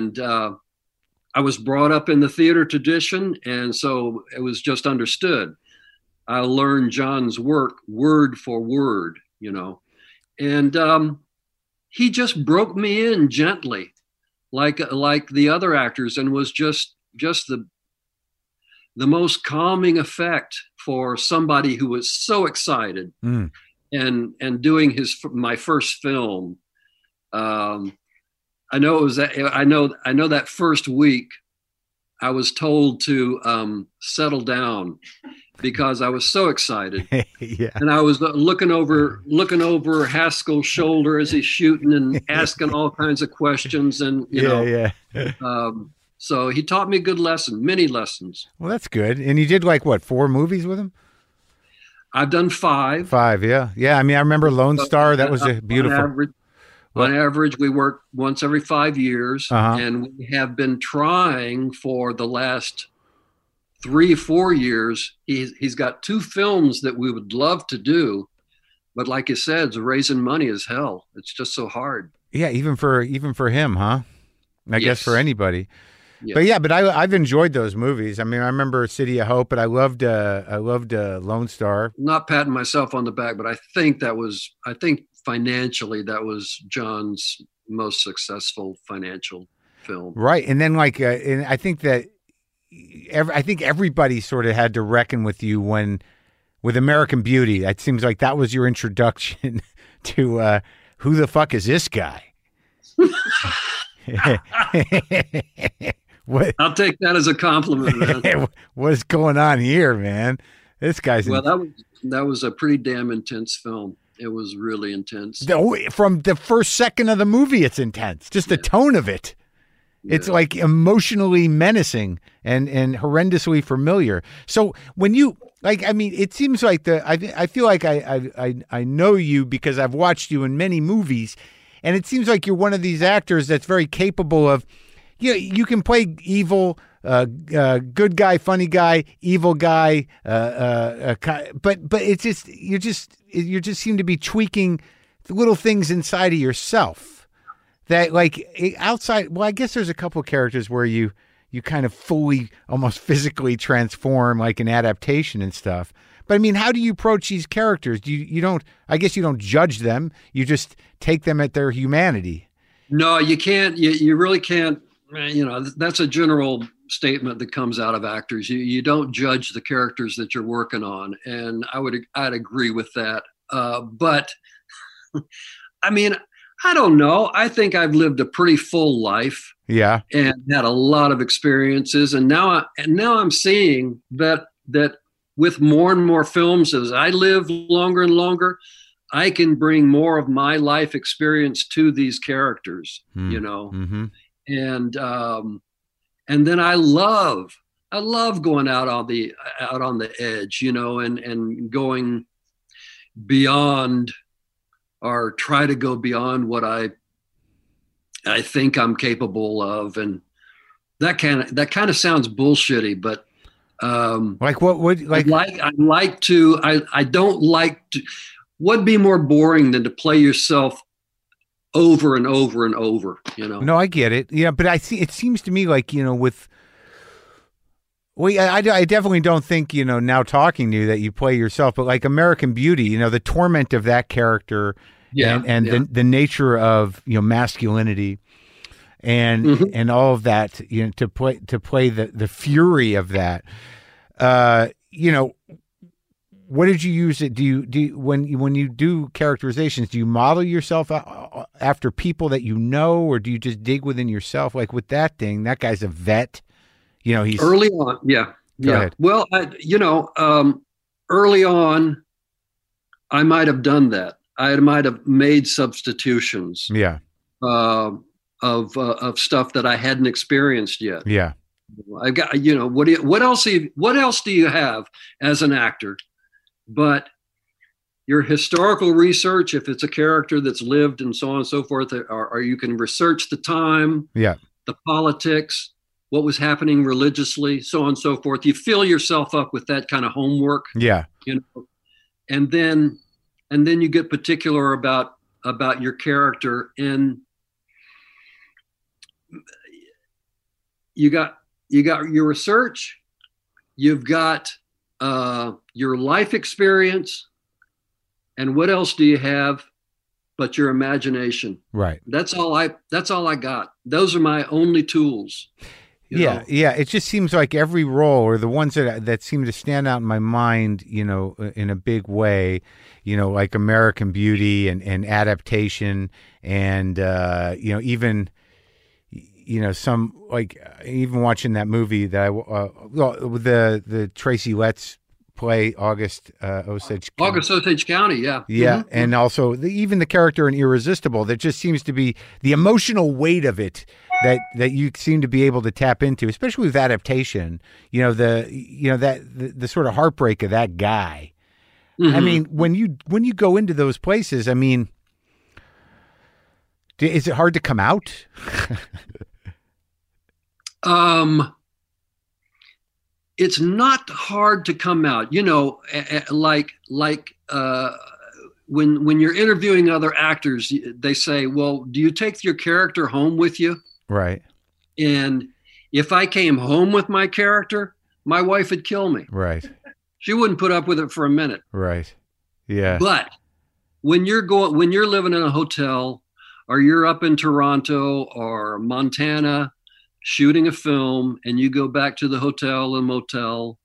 I was brought up in the theater tradition, and so it was just understood. I learned John's work word for word, and he just broke me in gently, like the other actors, and was just the most calming effect for somebody who was so excited and doing my first film. I know that first week I was told to settle down because I was so excited. Yeah. And I was looking over Haskell's shoulder as he's shooting and asking all kinds of questions. And, so he taught me many lessons. Well, that's good. And you did 4 movies with him? I've done 5. 5, yeah. Yeah, I mean, I remember Lone Star. That was a beautiful... On average, we work once every 5 years, and we have been trying for the last 3-4 years. He's got 2 films that we would love to do, but like you said, raising money is hell. It's just so hard. Yeah, even for him, huh? I guess for anybody. Yeah. But I've enjoyed those movies. I mean, I remember City of Hope, but I loved Lone Star. Not patting myself on the back, but I think financially, that was John's most successful financial film. Right. And then and I think that everybody sort of had to reckon with you with American Beauty. It seems like that was your introduction to who the fuck is this guy? What? I'll take that as a compliment, man. What's going on here, man? This guy's... Well, that was a pretty damn intense film. It was really intense. From the first second of the movie, it's intense. Just the tone of it. It's like emotionally menacing and horrendously familiar. So when you it seems like I feel like I know you because I've watched you in many movies, and it seems like you're one of these actors that's very capable of, you can play evil, good guy, funny guy, evil guy, but it's just you just seem to be tweaking little things inside of yourself. That outside, well, I guess there's a couple of characters where you kind of fully, almost physically transform, like an adaptation and stuff. But I mean, how do you approach these characters? I guess you don't judge them. You just take them at their humanity. No, you can't. You really can't. That's a general statement that comes out of actors. You don't judge the characters that you're working on, and I'd agree with that. But I mean, I don't know. I think I've lived a pretty full life. Yeah. And had a lot of experiences. And now I'm seeing that with more and more films, as I live longer and longer, I can bring more of my life experience to these characters, Mm-hmm. And then I love going out on the edge, and going beyond, or try to go beyond what I think I'm capable of, and that kind of sounds bullshitty, but like what would like I don't like to. What'd be more boring than to play yourself over and over and over? No, I get it. Yeah, but it seems to me like with. Well, I definitely don't think, now talking to you that you play yourself, but like American Beauty, the torment of that character and the nature of, masculinity and all of that, to play the fury of that, what did you use it? Do you when you do characterizations, do you model yourself after people that or do you just dig within yourself? Like with that thing, that guy's a vet. He's early on. Yeah. Go ahead. Well, early on, I might have done that. I might have made substitutions. Yeah. Of stuff that I hadn't experienced yet. Yeah. I've got, what else do you have as an actor, but your historical research, if it's a character that's lived and so on and so forth, or you can research the time, the politics, what was happening religiously, so on and so forth. You fill yourself up with that kind of homework. Yeah. And then you get particular about your character, and you got your research, you've got your life experience, and what else do you have but your imagination? Right. That's all I got. Those are my only tools. Yeah. It just seems like every role, or the ones that seem to stand out in my mind, in a big way, like American Beauty and adaptation, and even some, like, even watching that movie that the Tracy Letts play, August Osage County. Yeah. Mm-hmm. And also even the character in Irresistible, that just seems to be the emotional weight of it that you seem to be able to tap into, especially with adaptation. The sort of heartbreak of that guy. Mm-hmm. I mean, when you go into those places, I mean, is it hard to come out? It's not hard to come out, when you're interviewing other actors, they say, well, do you take your character home with you? Right. And if I came home with my character, my wife would kill me. Right. She wouldn't put up with it for a minute. Right. Yeah. But when you're living in a hotel, or you're up in Toronto or Montana shooting a film, and you go back to the hotel and motel,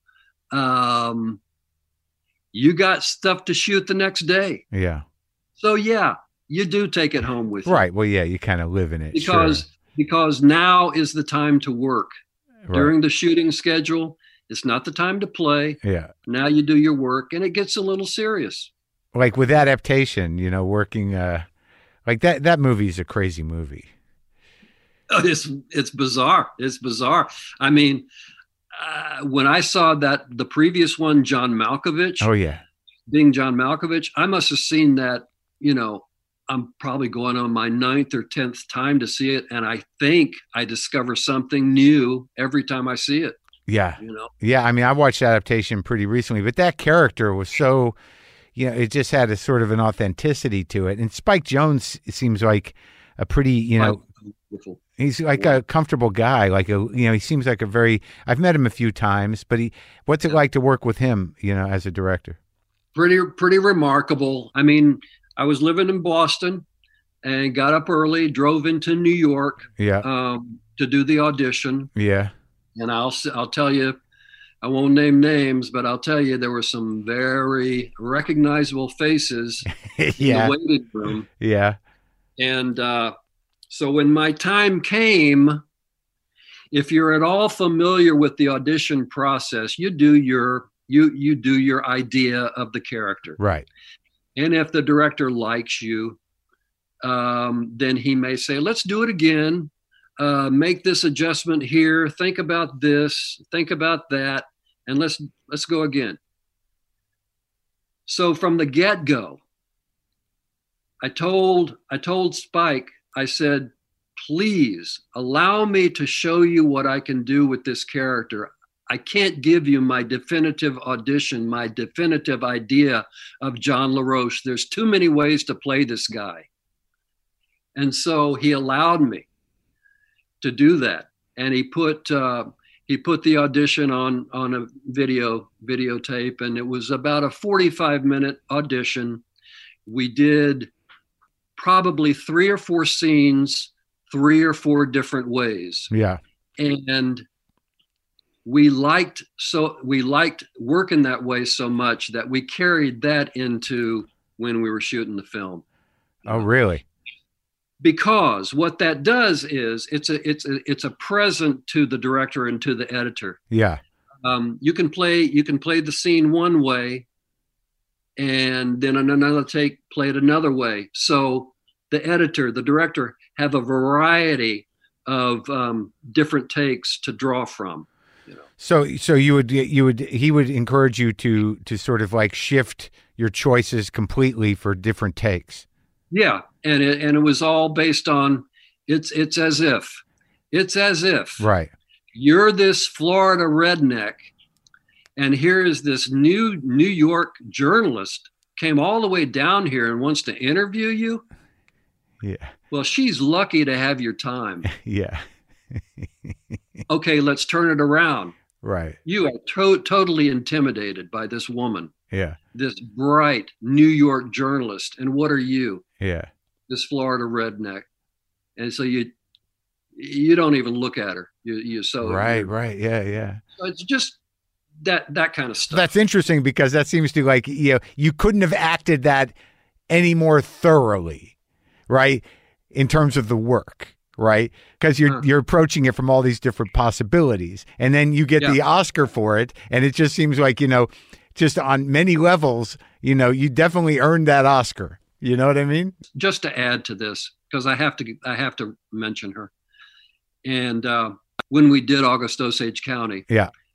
you got stuff to shoot the next day. Yeah. So yeah, you do take it home with you. Right. Well, yeah, you kind of live in it. Because now is the time to work. Right. During the shooting schedule, it's not the time to play. Yeah. Now you do your work, and it gets a little serious. Like with adaptation, working, like that movie is a crazy movie. It's bizarre. It's bizarre. I mean, when I saw that the previous one, John Malkovich. Oh yeah. Being John Malkovich, I must have seen that, I'm probably going on my 9th or 10th time to see it. And I think I discover something new every time I see it. Yeah. Yeah. I mean, I watched adaptation pretty recently, but that character was so, it just had a sort of an authenticity to it. And Spike Jonze seems like a pretty, he's like a comfortable guy. Like he seems like I've met him a few times, but what's it like to work with him, as a director? Pretty remarkable. I mean, I was living in Boston and got up early, drove into New York to do the audition. Yeah. And I'll tell you, I won't name names, but I'll tell you there were some very recognizable faces in the waiting room. Yeah. And so when my time came, if you're at all familiar with the audition process, you do your idea of the character. Right. And if the director likes you, then he may say, let's do it again. Make this adjustment here. Think about this. Think about that. And let's go again. So from the get-go, I told Spike, I said, please allow me to show you what I can do with this character. I can't give you my definitive audition, my definitive idea of John LaRoche. There's too many ways to play this guy. And so he allowed me to do that. And he put the audition on a videotape, and it was about a 45-minute audition. We did probably 3 or 4 scenes, 3 or 4 different ways. Yeah. And we liked working that way so much that we carried that into when we were shooting the film. Oh, really? Because what that does is it's a present to the director and to the editor. Yeah. You can play the scene one way, and then on another take, play it another way. So the editor, the director have a variety of different takes to draw from. So he would encourage you to sort of like shift your choices completely for different takes. Yeah, and it was all based on it's as if right. You're this Florida redneck, and here is this New York journalist came all the way down here and wants to interview you. Yeah. Well, she's lucky to have your time. Yeah. Okay, let's turn it around. Right. You are totally intimidated by this woman. Yeah. This bright New York journalist. And what are you? Yeah. This Florida redneck. And so you don't even look at her. You so right. Yeah. Yeah. So it's just that kind of stuff. That's interesting because that seems to like, you couldn't have acted that any more thoroughly, right? In terms of the work. Right. Because you're approaching it from all these different possibilities, and then you get the Oscar for it. And it just seems like, just on many levels, you definitely earned that Oscar. You know what I mean? Just to add to this, because I have to mention her. And when we did August Osage County,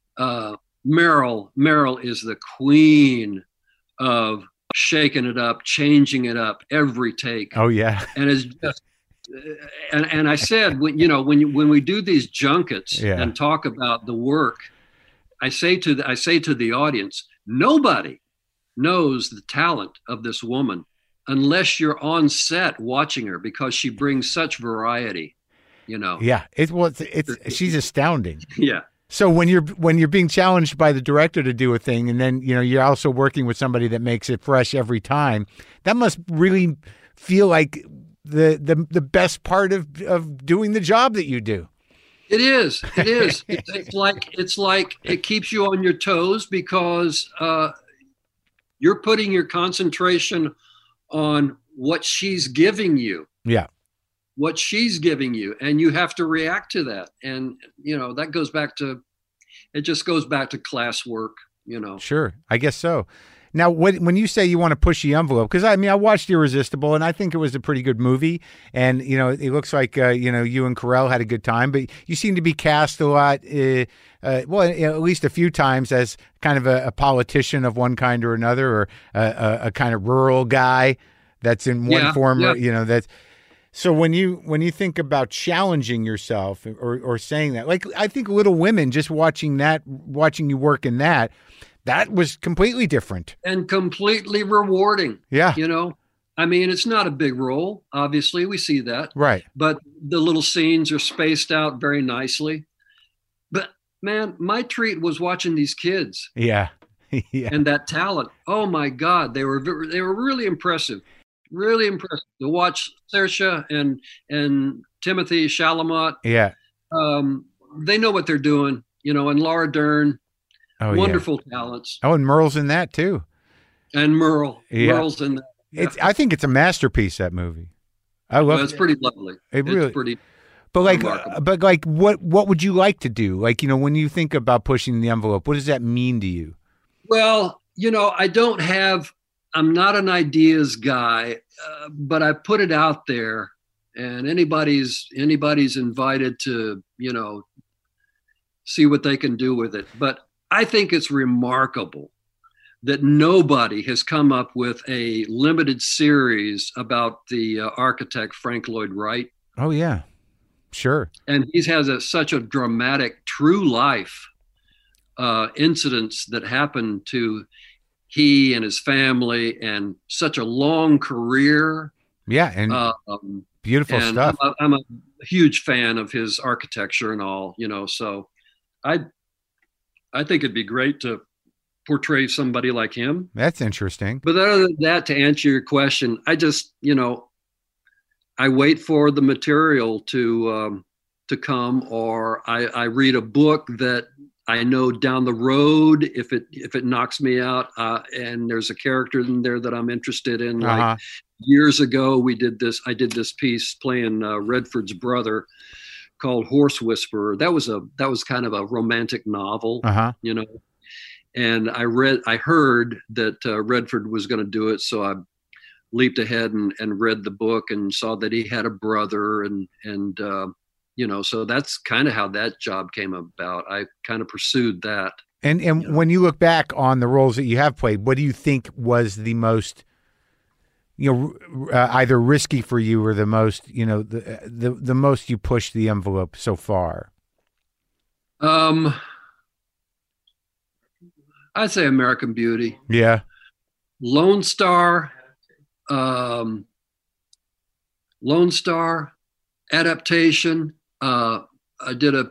Meryl is the queen of shaking it up, changing it up every take. Oh yeah. And it's just, and I said, when we do these junkets and talk about the work, I say to the audience, nobody knows the talent of this woman unless you're on set watching her, because she brings such variety, Yeah, she's astounding. Yeah. So when you're being challenged by the director to do a thing, and then you're also working with somebody that makes it fresh every time, that must really feel like the best part of doing the job that you do. It is. It's like it keeps you on your toes, because you're putting your concentration on what she's giving you. Yeah. What she's giving you, and you have to react to that. And that goes back to class work. Sure, I guess so. Now, when you say you want to push the envelope, because I watched Irresistible, and I think it was a pretty good movie, and it looks like you and Carell had a good time, but you seem to be cast a lot, at least a few times as kind of a politician of one kind or another, or a kind of rural guy that's in one form, that's. So when you think about challenging yourself or saying that, like I think Little Women, just watching you work in that was completely different and completely rewarding. Yeah. It's not a big role. Obviously, we see that. Right. But the little scenes are spaced out very nicely. But man, my treat was watching these kids. Yeah. Yeah. And that talent. Oh my God, they were really impressive. Really impressive to watch Saoirse and Timothy Chalamet. Yeah. They know what they're doing, and Laura Dern. Oh, wonderful talents. Oh, and Merle's in that too. And Merle. Yeah. Merle's in that. Yeah. I think it's a masterpiece, that movie. I love it. It's pretty lovely. It's pretty remarkable. But what would you like to do? Like, when you think about pushing the envelope, what does that mean to you? Well, I'm not an ideas guy, but I put it out there, and anybody's invited to, see what they can do with it. But I think it's remarkable that nobody has come up with a limited series about the architect Frank Lloyd Wright. Oh, yeah. Sure. And he has such a dramatic, true life incidents that happened to he and his family, and such a long career. Yeah, and beautiful stuff. I'm a huge fan of his architecture and all, so I think it'd be great to portray somebody like him. That's interesting. But other than that, to answer your question, I just, I wait for the material to come, or I read a book that I know down the road, if it knocks me out, and there's a character in there that I'm interested in. Like years ago, I did this piece playing Redford's brother called Horse Whisperer. That was kind of a romantic novel, and I heard that Redford was going to do it. So I leaped ahead and read the book and saw that he had a brother, and so that's kind of how that job came about. I kind of pursued that. And when you look back on the roles that you have played, what do you think was the most, either risky for you or the most, the most you pushed the envelope so far? I'd say American Beauty. Yeah. Lone Star adaptation. I did a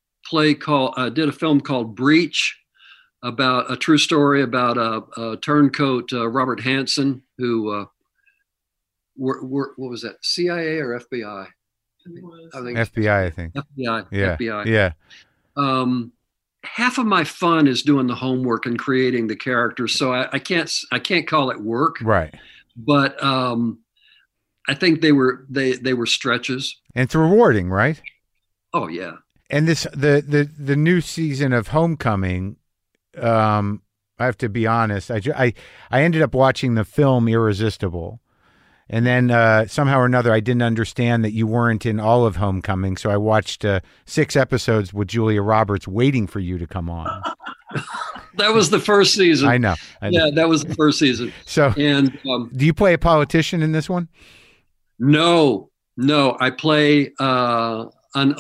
film called Breach, about a true story about a turncoat, Robert Hansen, who what was that, CIA or FBI? I think FBI. I think FBI. Yeah. FBI. Yeah. Half of my fun is doing the homework and creating the characters, so I can't call it work. Right. But I think they were stretches. And it's rewarding, right? Oh yeah. And the new season of Homecoming, I have to be honest, I ended up watching the film Irresistible, and then somehow or another I didn't understand that you weren't in all of Homecoming, so I watched 6 episodes with Julia Roberts waiting for you to come on. That was the first season. I know. Yeah, that was the first season. So, and do you play a politician in this one? No, I play a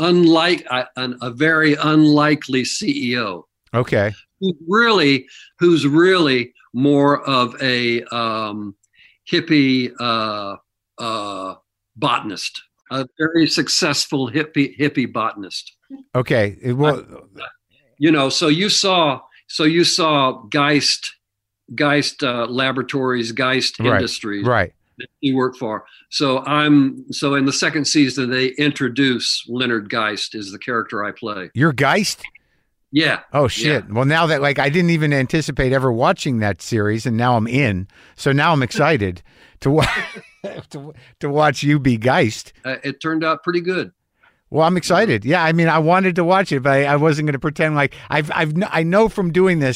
very unlikely CEO. Okay. Who's really more of a hippie botanist, a very successful hippie botanist. Okay. Well, so you saw Geist Laboratories, Geist Industries. Right. That he worked for. So in the second season, they introduce Leonard Geist as the character I play. You're Geist? Yeah. Oh shit. Yeah. Well, now that I didn't even anticipate ever watching that series, and now I'm in. So now I'm excited to to watch you be Geist. It turned out pretty good. Well, I'm excited. Yeah, I wanted to watch it, but I wasn't going to pretend like I know from doing this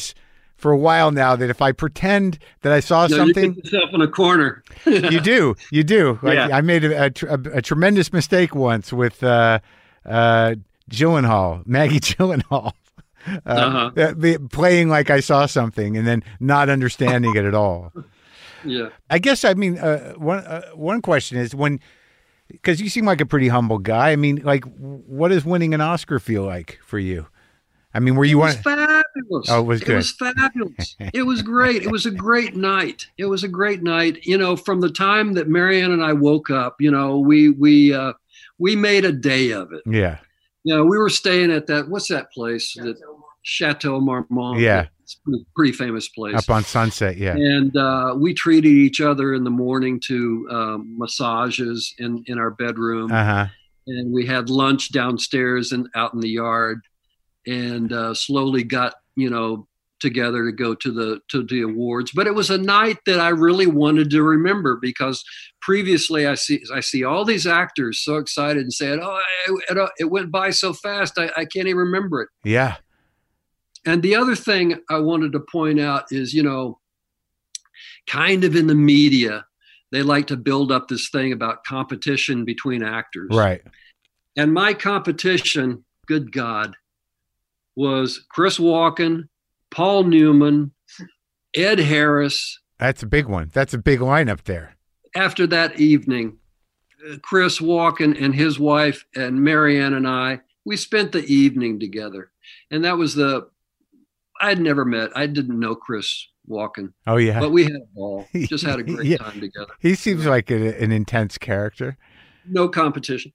for a while now that if I pretend that I saw something, you get yourself in a corner. you do. Like, yeah. I made a tremendous mistake once with Maggie Gyllenhaal, playing like I saw something and then not understanding it at all. Yeah. I guess, I mean, one question is because you seem like a pretty humble guy. I mean, like, what does winning an Oscar feel like for you? I mean, were you It was fabulous. Oh, it was good. It was fabulous. It was great. It was a great night. You know, from the time that Marianne and I woke up, you know, we made a day of it. Yeah. You know, we were staying at what's that place? Chateau Marmont. Yeah. It's a pretty famous place. Up on Sunset, yeah. And we treated each other in the morning to massages in our bedroom. Uh-huh. And we had lunch downstairs and out in the yard. And slowly got, you know, together to go to the awards. But it was a night that I really wanted to remember because previously I see all these actors so excited and saying, "Oh, it went by so fast, I can't even remember it." Yeah. And the other thing I wanted to point out is, you know, kind of in the media, they like to build up this thing about competition between actors. Right. And my competition, good God, was Chris Walken, Paul Newman, Ed Harris. That's a big one. That's a big lineup there. After that evening, Chris Walken and his wife and Marianne and I, we spent the evening together. And that was I didn't know Chris Walken. Oh, yeah. But we had a ball. Just had a great time together. He seems like an intense character. No competition.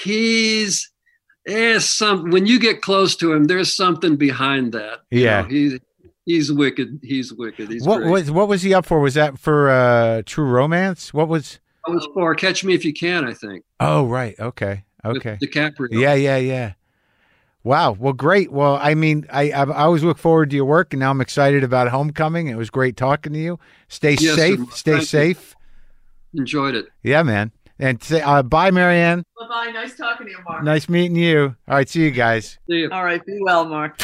When you get close to him, there's something behind that. Yeah. You know, he's wicked. He's wicked. What was he up for? Was that for True Romance? What was? That was for Catch Me If You Can, I think. Oh, right. Okay. With DiCaprio. Yeah. Wow. Well, great. Well, I mean, I always look forward to your work, and now I'm excited about Homecoming. It was great talking to you. Stay safe. Stay safe. Enjoyed it. Yeah, man. And say bye, Marianne. Bye-bye. Nice talking to you, Mark. Nice meeting you. All right, see you guys. See you. All right, be well, Mark.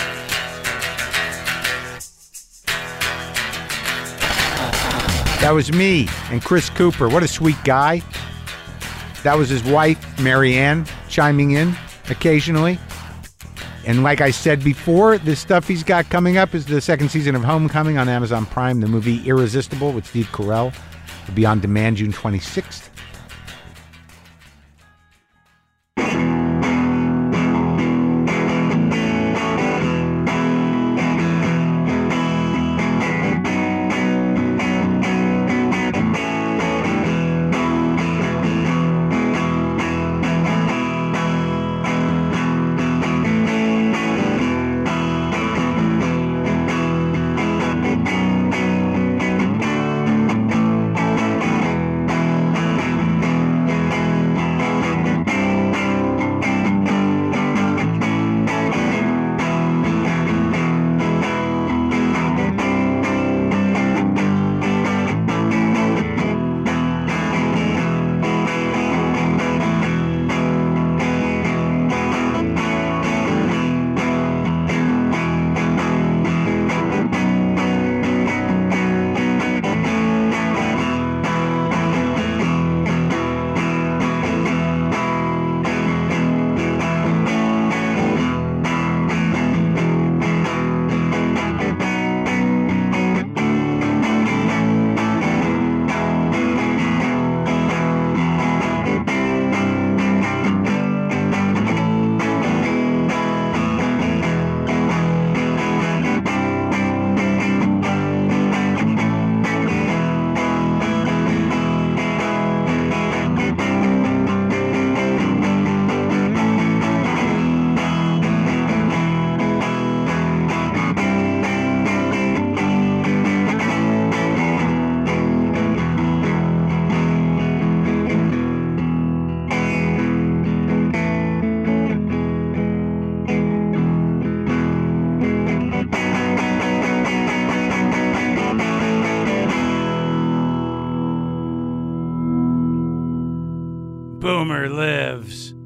That was me and Chris Cooper. What a sweet guy. That was his wife, Marianne, chiming in occasionally. And like I said before, the stuff he's got coming up is the second season of Homecoming on Amazon Prime, the movie Irresistible with Steve Carell. It'll be on demand June 26th. Boomer lives.